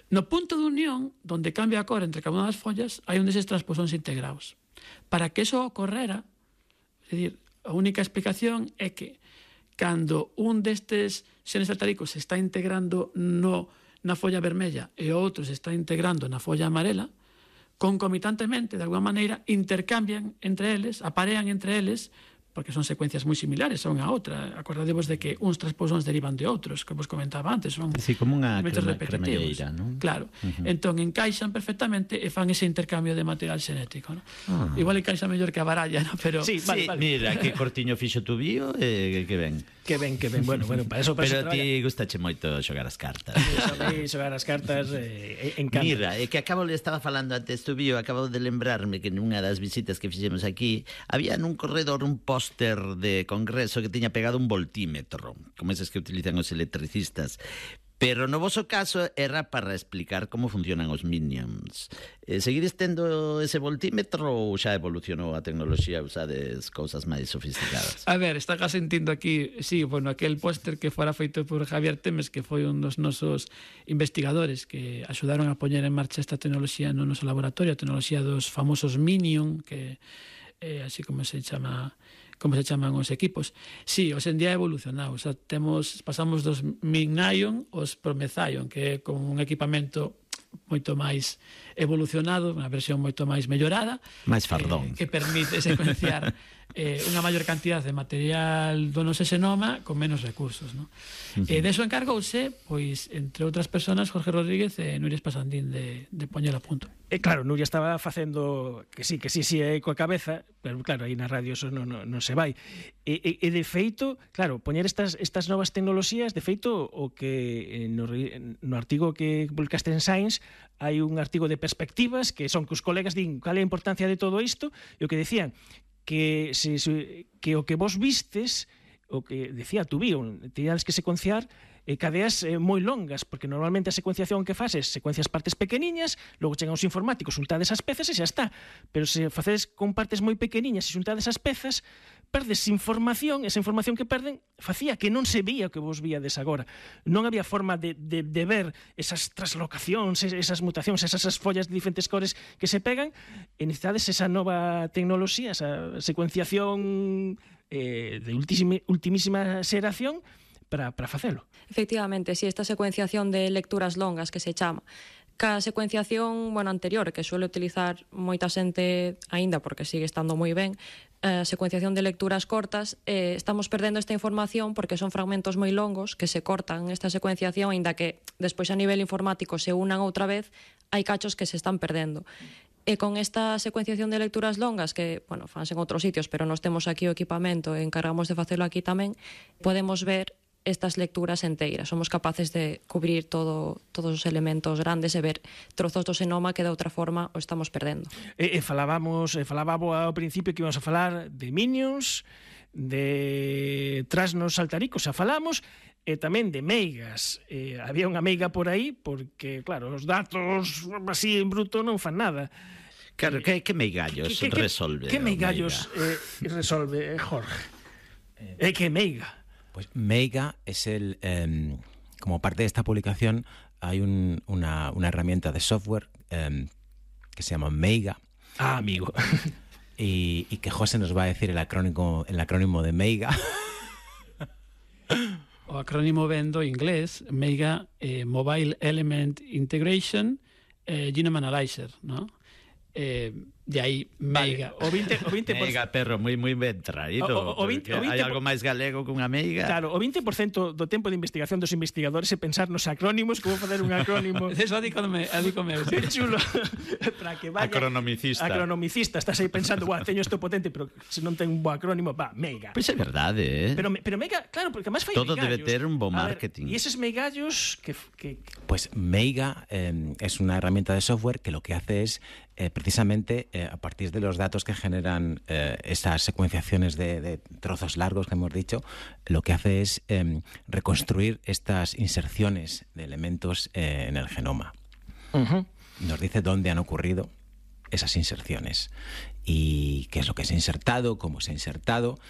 No punto de unión, donde cambia a cor entre cada unha das follas, hai un deses transposóns integrados. Para que eso ocorrera, é dicir, a única explicación é que cando un destes xenes altaricos se está integrando no, na folla vermella e o outro se está integrando na folla amarela, concomitantemente, de alguma maneira, intercambian entre eles, aparean entre eles, porque son secuencias moi similares a unha a outra. Acordadevos de que uns transposóns derivan de outros, que vos comentaba antes, son sí, como unha crema, cremalleira, non? Claro. Uh-huh. Entón, encaixan perfectamente e fan ese intercambio de material xenético, non? Ah. Igual encaixa mellor que a baralla, non? Pero sí, vale, sí, vale. Mira, que cortiño fixo tu bio e que ben. Que ben, que ben. Bueno, bueno, para eso, para Pero eso ti gustache moito xogar as cartas. Sí, xogar as cartas eh, encanta. Mira, é que acabo, le estaba falando antes tu bio, acabo de lembrarme que nunha das visitas que fixemos aquí había nun corredor un póster de congreso que tiña pegado un voltímetro, como eses que utilizan os electricistas. Pero no voso caso era para explicar como funcionan os Minions. Eh, seguides tendo ese voltímetro ou xa evolucionou a tecnoloxía e usades cousas máis sofisticadas? A ver, está sentindo aquí, sí, bueno, aquel póster que fora feito por Javier Temes, que foi un dos nosos investigadores que axudaron a poñer en marcha esta tecnoloxía no noso laboratorio, a tecnoloxía dos famosos Minion, que é así como se chama... como se chaman os equipos. Sí, hoxe en día é evolucionado. O sea, temos, pasamos dos Mignion aos Promethion, que é como un equipamento moito máis evolucionado, unha versión moito máis mellorada, máis fardón, eh, que permite secuenciar eh, unha maior cantidad de material do noso xenoma con menos recursos, ¿no? Uh-huh. E deso encargouse, pois, entre outras personas, Jorge Rodríguez e Nuria Espasandín de, de poñer a punto. E claro, Nuria estaba facendo que sí, que sí, sí, é coa cabeza, pero claro, aí na radio eso non, non, non se vai. E, e, e de feito, claro, poñer estas, estas novas tecnoloxías, de feito, o que no, no artigo que publicaste en Science, hai un artigo de perspectivas que son que os colegas din cal é a importancia de todo isto, e o que decían que, se, que o que vos vistes, o que decía tu bio, tenías que secuenciar eh, cadeas eh, moi longas, porque normalmente a secuenciación que fases, secuencias partes pequeniñas, logo chegan os informáticos, xuntades as pezas e xa está. Pero se facedes con partes moi pequeniñas e xuntades as pezas, perdes información, esa información que perden facía que non se vía o que vos víades agora. Non había forma de, de, de ver esas traslocacións, esas mutacións, esas, esas follas de diferentes cores que se pegan, e necesitades esa nova tecnoloxía, esa secuenciación eh, de ultimísima, ultimísima xeración para, para facelo. Efectivamente, si esta secuenciación de lecturas longas que se chama, ca secuenciación, bueno, anterior, que suele utilizar moita xente aínda porque sigue estando moi ben, a secuenciación de lecturas cortas, eh, estamos perdendo esta información porque son fragmentos moi longos que se cortan esta secuenciación, aínda que despois a nivel informático se unan outra vez, hai cachos que se están perdendo. E con esta secuenciación de lecturas longas, que, bueno, fanse en outros sitios, pero nos temos aquí o equipamento e encargamos de facelo aquí tamén, podemos ver estas lecturas enteiras. Somos capaces de cubrir todo, todos os elementos grandes e ver trozos do xenoma que de outra forma o estamos perdendo. E, e falábamos, e falábamos ao principio que íbamos a falar de Minions, de trasnos altaricos, xa falamos, e tamén de meigas. Eh, había unha meiga por aí, porque, claro, os datos así en bruto non fan nada. Claro, que, que meigallos que, que, resolve? Que meigallos eh, resolve, eh, Jorge? Eh, que meiga? Pues Meiga es el, eh, como parte de esta publicación, hay un, una, una herramienta de software eh, que se llama Meiga. Ah, amigo. Y, y que José nos va a decir el acrónimo, el acrónimo de Meiga. O acrónimo vendo inglés, Meiga, eh, Mobile Element Integration eh, Genome Analyzer, ¿no? Eh, de aí meiga. Vale, o veinte por ciento Meiga, perro, moi moi ben traído. O, o, o veinte, o veinte hai algo máis galego que unha meiga. Claro, o veinte por ciento do tempo de investigación dos investigadores é pensar nos acrónimos, como facer un acrónimo. Eso adícome, adícome. Que chulo. Para que vaya. Acronomicista. Acronomicista, estás aí pensando, "Buah, teño isto potente, pero se non ten un bo acrónimo, va, meiga." Pois é verdade, eh. Pero pero meiga, claro, porque máis fai todo meigallos. debe ter un bo marketing. E eses meigallos que que Pues Meiga eh, es una herramienta de software que lo que hace es eh, precisamente eh, a partir de los datos que generan eh, esas secuenciaciones de, de trozos largos que hemos dicho, lo que hace es eh, reconstruir estas inserciones de elementos eh, en el genoma. Uh-huh. Nos dice dónde han ocurrido esas inserciones y qué es lo que se ha insertado, cómo se ha insertado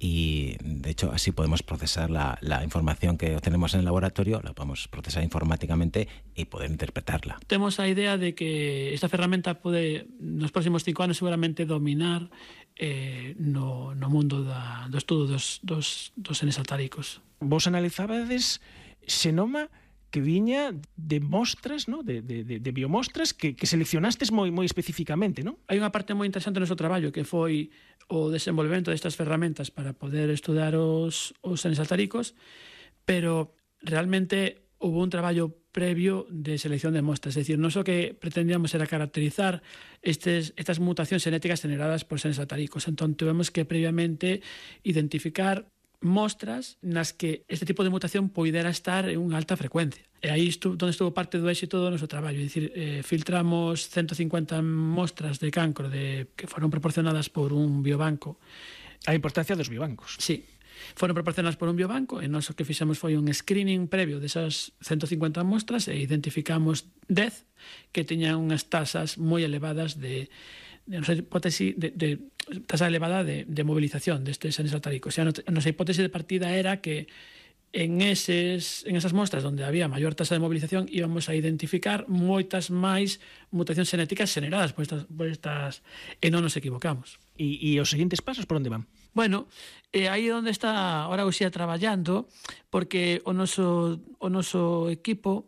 y de hecho así podemos procesar la, la información que obtenemos en el laboratorio, la podemos procesar informáticamente y poder interpretarla. Temos a idea de que esta ferramenta pode nos próximos cinco anos seguramente dominar eh, no, no mundo da, do estudo dos, dos, dos senes altáricos. Vos analizabades xenoma que viña de mostras, ¿no? de, de, de biomostras que, que seleccionastes moi, moi especificamente, non? Hai unha parte moi interesante no noso traballo que foi o desenvolvemento destas ferramentas para poder estudar os, os senes altáricos, pero realmente hubo un traballo previo de selección de mostras, é dicir, non só que pretendíamos era caracterizar estes, estas mutacións genéticas generadas por senes altáricos, entón tuvemos que previamente identificar mostras nas que este tipo de mutación poidera estar en unha alta frecuencia. E aí estuvo, onde estuvo parte do éxito do noso traballo, é dicir, eh, filtramos ciento cincuenta mostras de cancro de, que foron proporcionadas por un biobanco. A importancia dos biobancos. Sí, foron proporcionadas por un biobanco e nós o que fixemos foi un screening previo desas ciento cincuenta mostras e identificamos dez que teñan unhas tasas moi elevadas de de nosa hipótese de, de tasa elevada de, de movilización destes senes altáricos. A nosa hipótese de partida era que en, eses, en esas mostras onde había maior tasa de movilización íbamos a identificar moitas máis mutacións genéticas xeneradas por estas, por estas e non nos equivocamos. E, e os seguintes pasos por onde van? Bueno, eh, aí é onde está ahora Uxía traballando, porque o noso, o noso equipo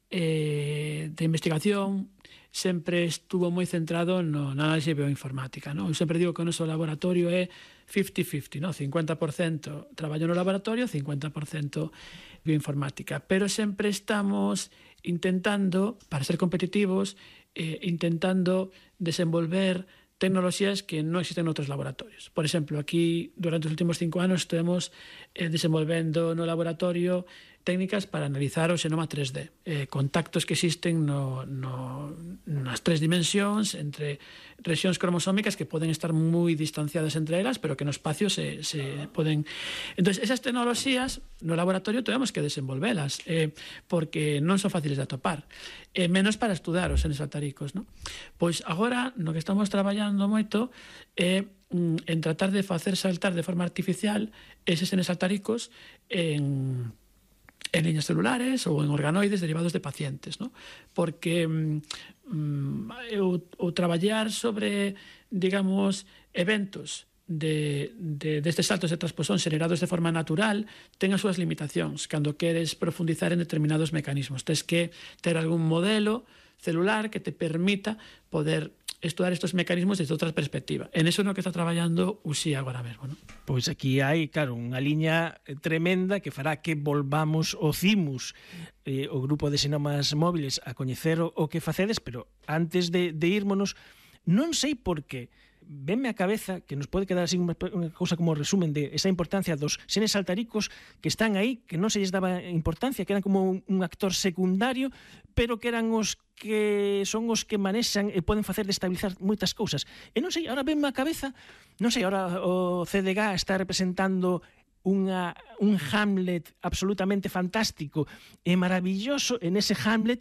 eh, de investigación sempre estuvo moi centrado no, na análise bioinformática, no? Eu sempre digo que o noso laboratorio é cincuenta cincuenta, no? cincuenta por cento traballo no laboratorio, cincuenta por cento bioinformática, pero sempre estamos intentando, para ser competitivos, eh, intentando desenvolver tecnoloxías que non existen noutros laboratorios. Por exemplo, aquí, durante os últimos cinco anos, estamos eh, desenvolvendo no laboratorio técnicas para analizar o xenoma tres D, eh, contactos que existen no, no, nas tres dimensións entre rexións cromosómicas que poden estar moi distanciadas entre elas, pero que no espacio se, se poden... Entón, esas tecnoloxías no laboratorio temos que desenvolvelas, eh, porque non son fáciles de atopar, eh, menos para estudar os senes altáricos, ¿no? Pois agora, no que estamos traballando moito é eh, en tratar de facer saltar de forma artificial eses senes altáricos en... en liñas celulares ou en organoides derivados de pacientes, ¿no? Porque mm, eu, o traballar sobre, digamos, eventos de, de, destes saltos de transposón xerados de forma natural ten as súas limitacións. Cando queres profundizar en determinados mecanismos, tens que ter algún modelo celular que te permita poder estudar estos mecanismos desde outra perspectiva. En eso é no que está traballando Uxía agora mesmo, ¿no? Pois aquí hai, claro, unha liña tremenda que fará que volvamos o CIMUS, eh, o grupo de xenomas móviles, a coñecer o, o que facedes, pero antes de, de írmonos, non sei por qué, venme a cabeza que nos pode quedar así unha, unha cousa como resumen de esa importancia dos senes altáricos que están aí, que non se lles daba importancia, que eran como un, un actor secundario, pero que eran os que son os que manexan e poden facer destabilizar moitas cousas. E non sei, ahora venme a cabeza, non sei, ahora o C D G A está representando unha, un Hamlet absolutamente fantástico e maravilloso. En ese Hamlet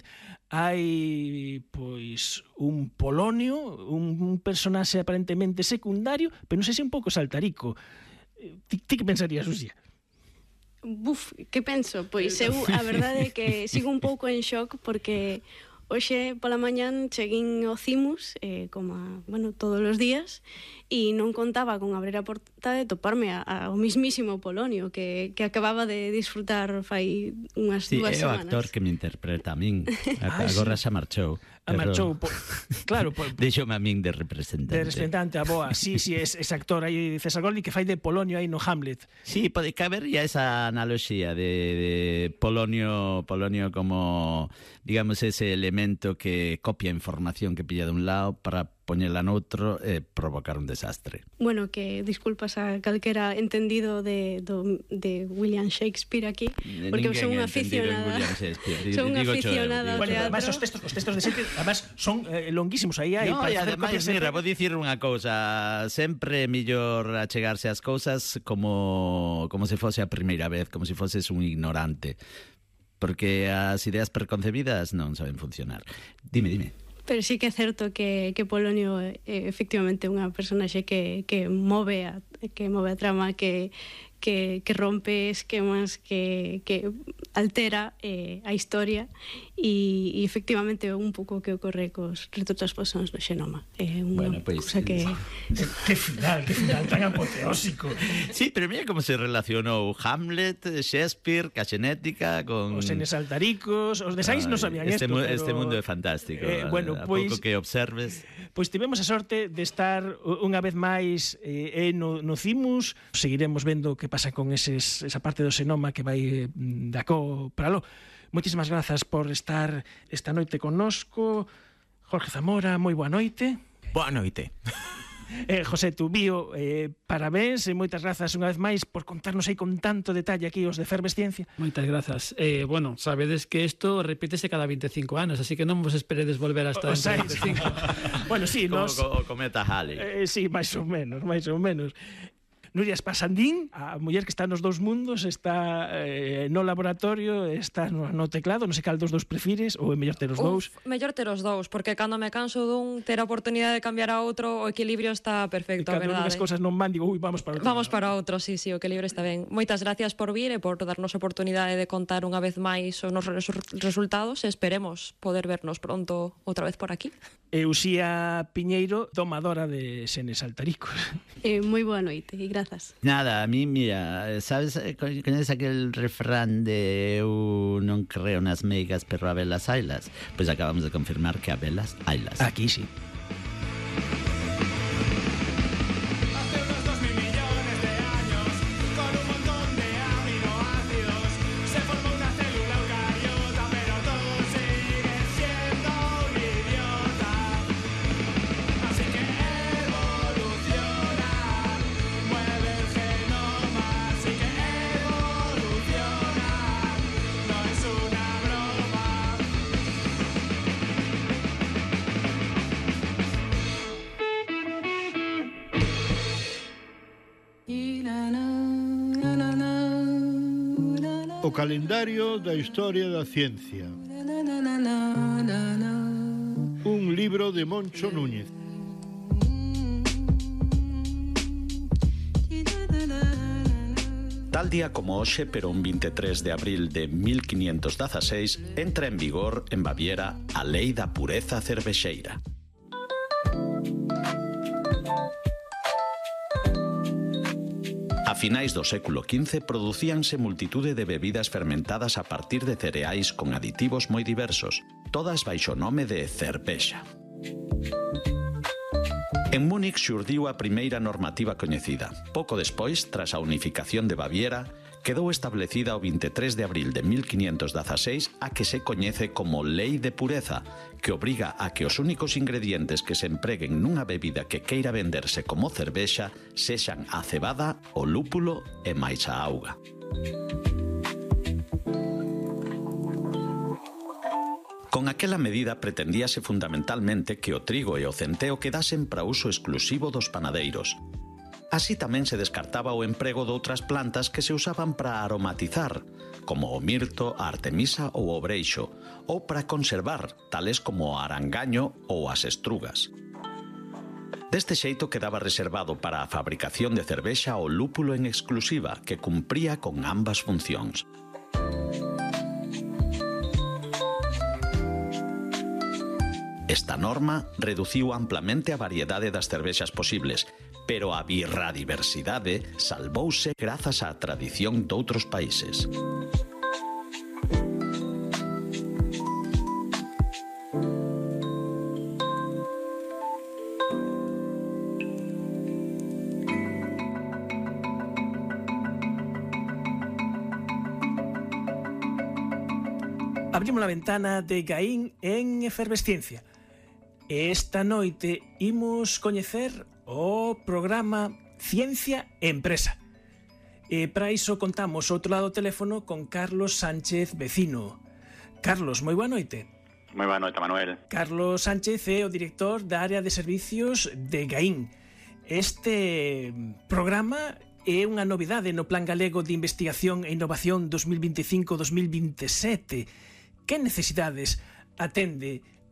hai pois un Polonio, un, un personaxe aparentemente secundario, pero non sei se un pouco saltarico. Ti, ti que pensarías, Uxía? Buf, que penso? Pois eu a verdade é que sigo un pouco en shock porque hoxe pola mañán cheguín ao CIMUS, eh, como a, bueno, todos os días, e non contaba con abrir a porta de toparme a, a, ao mismísimo Polonio que, que acababa de disfrutar fai unhas sí, dúas Sí, é o semanas. actor que me interpreta a min. Agora xa marchou. A marchou, po, claro, po, deixoume a min de representante. De representante, a boa. Sí, sí, es, es actor aí, César Golding, que fai de Polonio aí no Hamlet. Sí, pode caber ya esa analogía de, de Polonio, Polonio como, digamos, ese elemento que copia información que pilla de un lado para poñela noutro e provocar un desastre. Bueno, que disculpas a calquera entendido de, do, de William Shakespeare aquí, porque eu son unha aficionada. Son unha aficionada ao bueno, teatro. Además, os textos, os textos de Shakespeare, además, son eh, longuísimos. Aí hai no, para e ademais, mira, vou dicir unha cousa, sempre é mellor achegarse ás cousas como, como se fose a primeira vez, como se foses un ignorante, porque as ideas preconcebidas non saben funcionar. Dime, dime. pero sí que é certo que, que Polonio é efectivamente unha personaxe que, que move a, que move a trama, que que, que rompe esquemas, que, que altera eh, a historia e, e efectivamente un pouco que ocorre cos retrotransposóns no xenoma. É unha bueno, pues, cousa que... Que final, que final tan apoteósico. Sí, pero mira como se relacionou Hamlet, Shakespeare, ca xenética con... Os senes altaricos, os de Sainz non sabían este isto, mu pero... Este mundo é fantástico. Eh, bueno, a pois, pouco que observes... Pois tivemos a sorte de estar unha vez máis eh, no, no Cimus. Seguiremos vendo que pasa con eses, esa parte do xenoma que vai da co para lo. Moitísimas grazas por estar esta noite connosco. Jorge Zamora, moi boa noite. Boa noite. Eh, José Tubío, eh, parabéns e moitas grazas unha vez máis por contarnos aí con tanto detalle aquí os de Efervesciencia. Moitas grazas. Eh, bueno, sabedes que isto repítese cada veinticinco anos, así que non vos esperedes volver hasta O, o dentro de veinticinco. Bueno, sí, como nos... o cometa Halley. Eh, sí, máis ou menos, máis ou menos. Nuria Espasandín, a muller que está nos dous mundos, está eh, no laboratorio, está no, no teclado, non sei cal dos dous prefires, ou é mellor ter os dous? Uf, mellor ter os dous, porque cando me canso dun, ter a oportunidade de cambiar a outro, o equilibrio está perfecto, a E cando verdade. as cousas non van, digo, ui, vamos para outro. Vamos para outro, sí, sí, o equilibrio está ben. Moitas gracias por vir e por darnos a oportunidade de contar unha vez máis os nosos resultados e esperemos poder vernos pronto outra vez por aquí. E Uxía Piñeiro, domadora de senes altaricos. Eh, moi boa noite e grazas. Nada, a mí, mira, sabes, coñeces aquel refrán de eu non creo nas meigas, pero a velas hailas? Pois acabamos de confirmar que a velas hailas. Aquí sí. O calendario da historia da ciencia. Un libro de Moncho Núñez. Tal día como hoxe, pero un veintitrés de abril de mil quinientos dieciséis, entra en vigor en Baviera a Lei da Pureza Cervexeira. A finais do século quince producíanse multitude de bebidas fermentadas a partir de cereais con aditivos moi diversos, todas baixo o nome de cervexa. En Múnich xurdiu a primeira normativa coñecida. Pouco despois, tras a unificación de Baviera, quedou establecida o veintitrés de abril de mil quinientos dieciséis a que se coñece como Lei de Pureza, que obriga a que os únicos ingredientes que se empreguen nunha bebida que queira venderse como cervexa sexan a cebada, o lúpulo e máis a auga. Con aquela medida pretendíase fundamentalmente que o trigo e o centeo quedasen para uso exclusivo dos panadeiros. Así tamén se descartaba o emprego de outras plantas que se usaban para aromatizar, como o mirto, a artemisa ou o breixo, ou para conservar, tales como o arangaño ou as estrugas. Deste xeito quedaba reservado para a fabricación de cervexa o lúpulo en exclusiva, que cumpría con ambas funcións. Esta norma reduciu amplamente a variedade das cervexas posibles, pero a birradiversidade salvouse grazas á tradición doutros países. Abrimos a ventana de Gaín en Efervesciencia. Esta noite imos coñecer o programa Ciencia e Empresa. E para iso contamos outro lado do teléfono con Carlos Sánchez Vecino. Carlos, moi boa noite. Moi boa noite, Manuel. Carlos Sánchez é o director da área de servicios de Gaín. Este programa é unha novidade no Plan Galego de Investigación e Innovación dos mil veinticinco a dos mil veintisiete. Que necesidades atende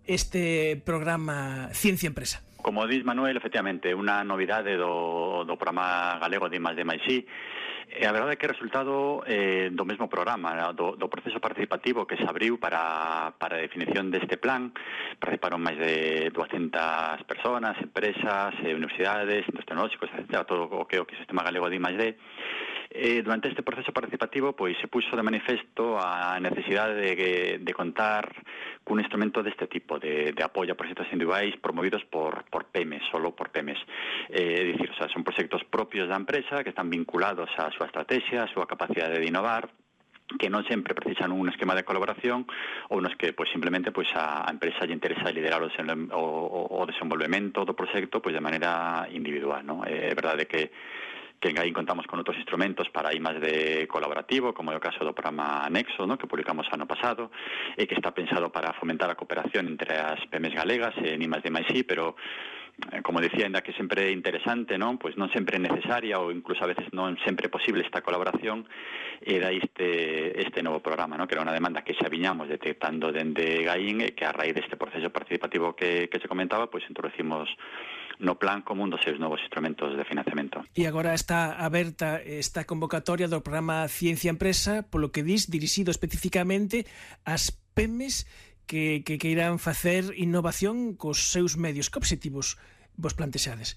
este programa Ciencia Empresa? Como dis Manuel, efectivamente, unha novidade do, do programa galego de I más D máis I. E a verdade é que é resultado eh, do mesmo programa, do, do proceso participativo que se abriu para, para a definición deste plan. Participaron máis de duascentas persoas, empresas, eh, universidades, centros tecnolóxicos, etcétera, todo o que é o que é o sistema galego de I más D. Eh, durante este proceso participativo pois se puxo de manifesto a necesidade de, de contar cun instrumento deste tipo, de, de apoio a proxectos individuais promovidos por, por PEMES, solo por PEMES. Eh, é dicir, o sea, son proxectos propios da empresa que están vinculados á súa estrategia, á súa capacidade de innovar, que non sempre precisan un esquema de colaboración ou nos que pois simplemente pois a, a empresa lle interesa liderar o, o, o desenvolvemento do proxecto pois de maneira individual, non? É verdade que que aí contamos con outros instrumentos para I más D colaborativo, como é o caso do programa Nexo, ¿no?, que publicamos ano pasado, e que está pensado para fomentar a cooperación entre as PEMES galegas en I más D máis I, pero como decía, ainda que sempre é interesante, non? Pois non sempre é necesaria ou incluso a veces non sempre é posible esta colaboración, era este este novo programa, non? Que era unha demanda que xa viñamos detectando dende Gaín e que a raíz deste proceso participativo que, que se comentaba, pois introducimos no plan como un dos seus novos instrumentos de financiamento. E agora está aberta esta convocatoria do programa Ciencia Empresa, polo que dis, dirixido especificamente ás PEMES que, que queiran facer innovación cos seus medios. Que obxectivos vos plantexades?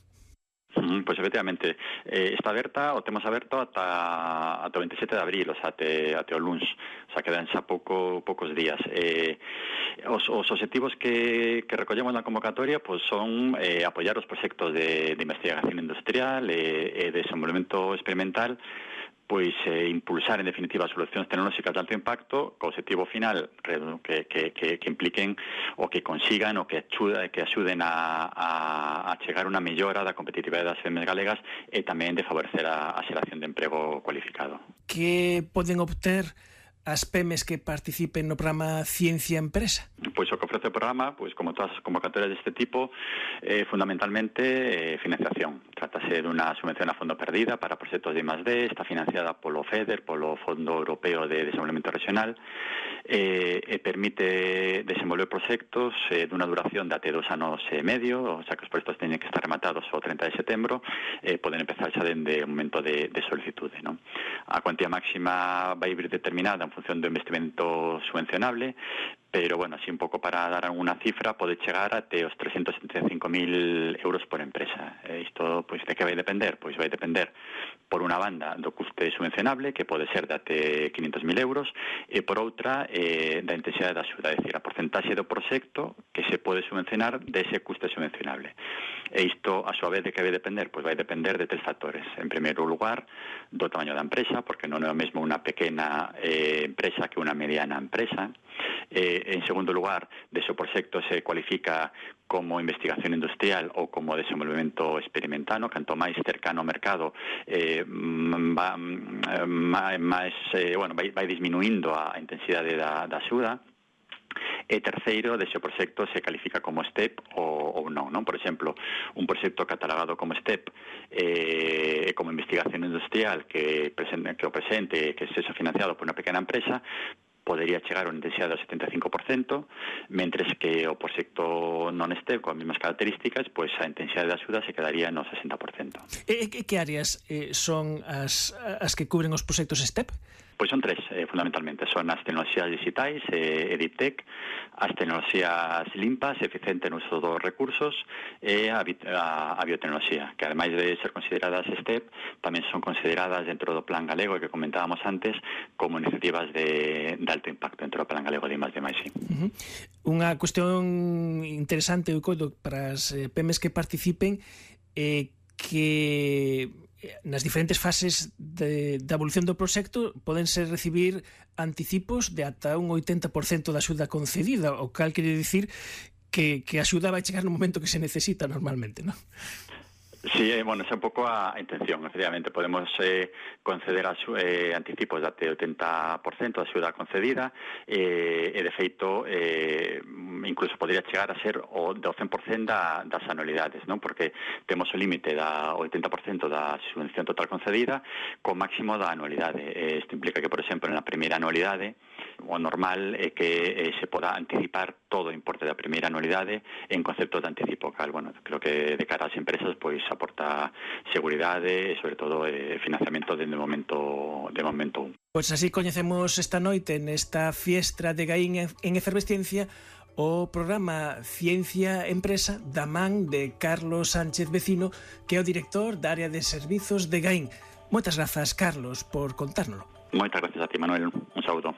Mm, pois efectivamente, eh, está aberta, o temos aberto ata, ata o veintisiete de abril, o sea, ate, ate o luns, o sea, quedan xa pouco, poucos días. Eh, os, os objetivos que, que recollemos na convocatoria pois son eh, apoiar os proxectos de, de investigación industrial e eh, eh, desenvolvemento experimental, pois eh, impulsar en definitiva solucións tecnolóxicas de alto impacto co objetivo final que, que, que, que impliquen o que consigan o que, axuda, que axuden a, a, a chegar unha mellora da competitividade das PEMES galegas e tamén de favorecer a, a xeración de emprego cualificado. Que poden obter as PEMES que participen no programa Ciencia Empresa? Pois o que ofrece o programa, pois como todas as convocatorias deste tipo, eh, fundamentalmente eh, financiación. Trátase dunha subvención a fondo perdida para proxectos de I más D, está financiada polo FEDER, polo Fondo Europeo de Desenvolvemento Regional, eh, e permite desenvolver proxectos eh, dunha duración de até dos anos e medio, o sea que os proxectos teñen que estar rematados o trinta de setembro, eh, poden empezar xa dende o momento de, de solicitude, non? A cuantía máxima vai vir determinada en función do investimento subvencionable, pero, bueno, así un pouco para dar alguna cifra, pode chegar até os trescentos setenta e cinco mil euros por empresa. E isto, pois, de que vai depender? Pois vai depender, por unha banda, do custe subvencionable, que pode ser de até quinhentos mil euros, e por outra, eh, da intensidade da axuda, é dicir, a porcentaxe do proxecto que se pode subvencionar dese custe subvencionable. E isto, a súa vez, de que vai depender? Pois vai depender de tres factores. En primeiro lugar, do tamaño da empresa, porque non é o mesmo unha pequena eh, empresa que unha mediana empresa. Eh, en segundo lugar, de se o proxecto se cualifica como investigación industrial ou como desenvolvemento experimental, canto máis cercano ao mercado, eh, va, máis, eh, bueno, vai, vai disminuindo a intensidade da, da axuda. E terceiro, de se o proxecto se califica como STEP ou, ou non, non? Por exemplo, un proxecto catalogado como STEP eh, como investigación industrial que, presente, que o presente, que se financiado por unha pequena empresa, podería chegar a unha intensidade do setenta e cinco por cento, mentres que o proxecto non STEP, con as mesmas características, pois a intensidade de axuda se quedaría no sesenta por cento. E que áreas eh, son as, as que cubren os proxectos STEP? Pois son tres, eh, fundamentalmente. Son as tecnoloxías digitais, eh, EdTech, as tecnoloxías limpas, eficiente no uso dos recursos, e a, a, a biotecnoloxía, que ademais de ser consideradas STEP, tamén son consideradas dentro do Plan Galego, que comentábamos antes, como iniciativas de, de alto impacto dentro do Plan Galego de I más D máis I. Uh-huh. Unha cuestión interesante, eu coido, para as eh, PEMES que participen, eh, que nas diferentes fases de, da evolución do proxecto podense recibir anticipos de ata un oitenta por cento da axuda concedida, o cal quere dicir que, que a axuda vai chegar no momento que se necesita normalmente, non? Sí, eh, bueno, esa é un pouco a intención, efectivamente. Podemos eh, conceder a, eh, anticipos de até oitenta por cento da axuda concedida eh, e, de feito, eh, incluso podría chegar a ser o do cen por cento da, das anualidades, non? Porque temos o límite da oitenta por cento da subvención total concedida co máximo da anualidade. Eh, isto implica que, por exemplo, na primeira anualidade o normal é que eh, se poda anticipar todo o importe da primeira anualidade en concepto de anticipo, cal, bueno, creo que de cara ás empresas pois aporta seguridade e sobre todo eh, financiamento de momento de momento un. Pois así coñecemos esta noite nesta fiestra de Gaín en Efervesciencia o programa Ciencia Empresa da man de Carlos Sánchez Vecino, que é o director da área de servizos de Gaín. Moitas grazas, Carlos, por contárnoslo. Moitas gracias a ti, Manuel. Un saúdo.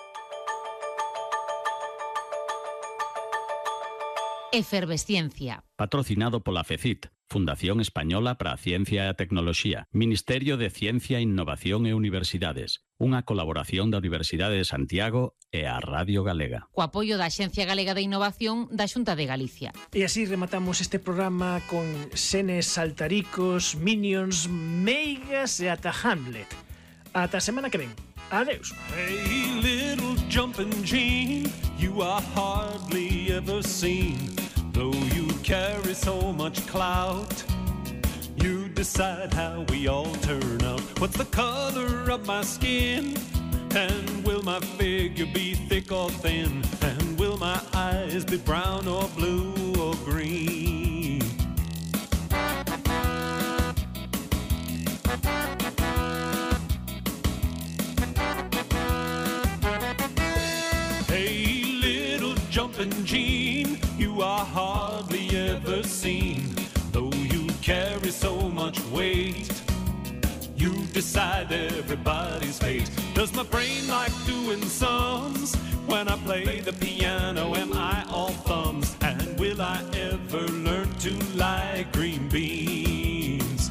Efervesciencia. Patrocinado pola FECIT, Fundación Española para a Ciencia e a Tecnoloxía, Ministerio de Ciencia, Innovación e Universidades, unha colaboración da Universidade de Santiago e a Radio Galega. Co apoio da Axencia Galega de Innovación da Xunta de Galicia. E así rematamos este programa con Senes, Saltaricos, Minions, Meigas e ata Hamlet. Ata a semana que ven. Adeus. Hey, little jumping Gene, you are hardly ever seen. Though you carry so much clout, you decide how we all turn out. What's the color of my skin? And will my figure be thick or thin? And will my eyes be brown or blue or green? Hey, little jumping Gene, you are hardly ever seen. Though you carry so much weight, you decide everybody's fate. Does my brain like doing sums? When I play the piano, am I all thumbs? And will I ever learn to like green beans?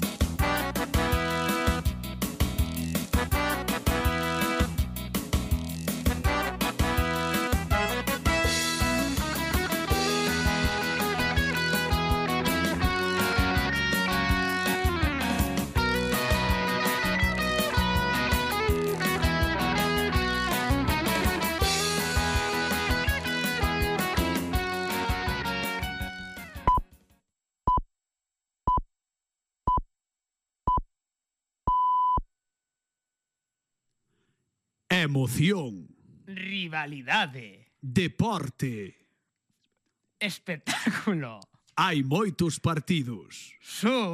Emoción. Rivalidade. Deporte. Espectáculo. Hai moitos partidos. Son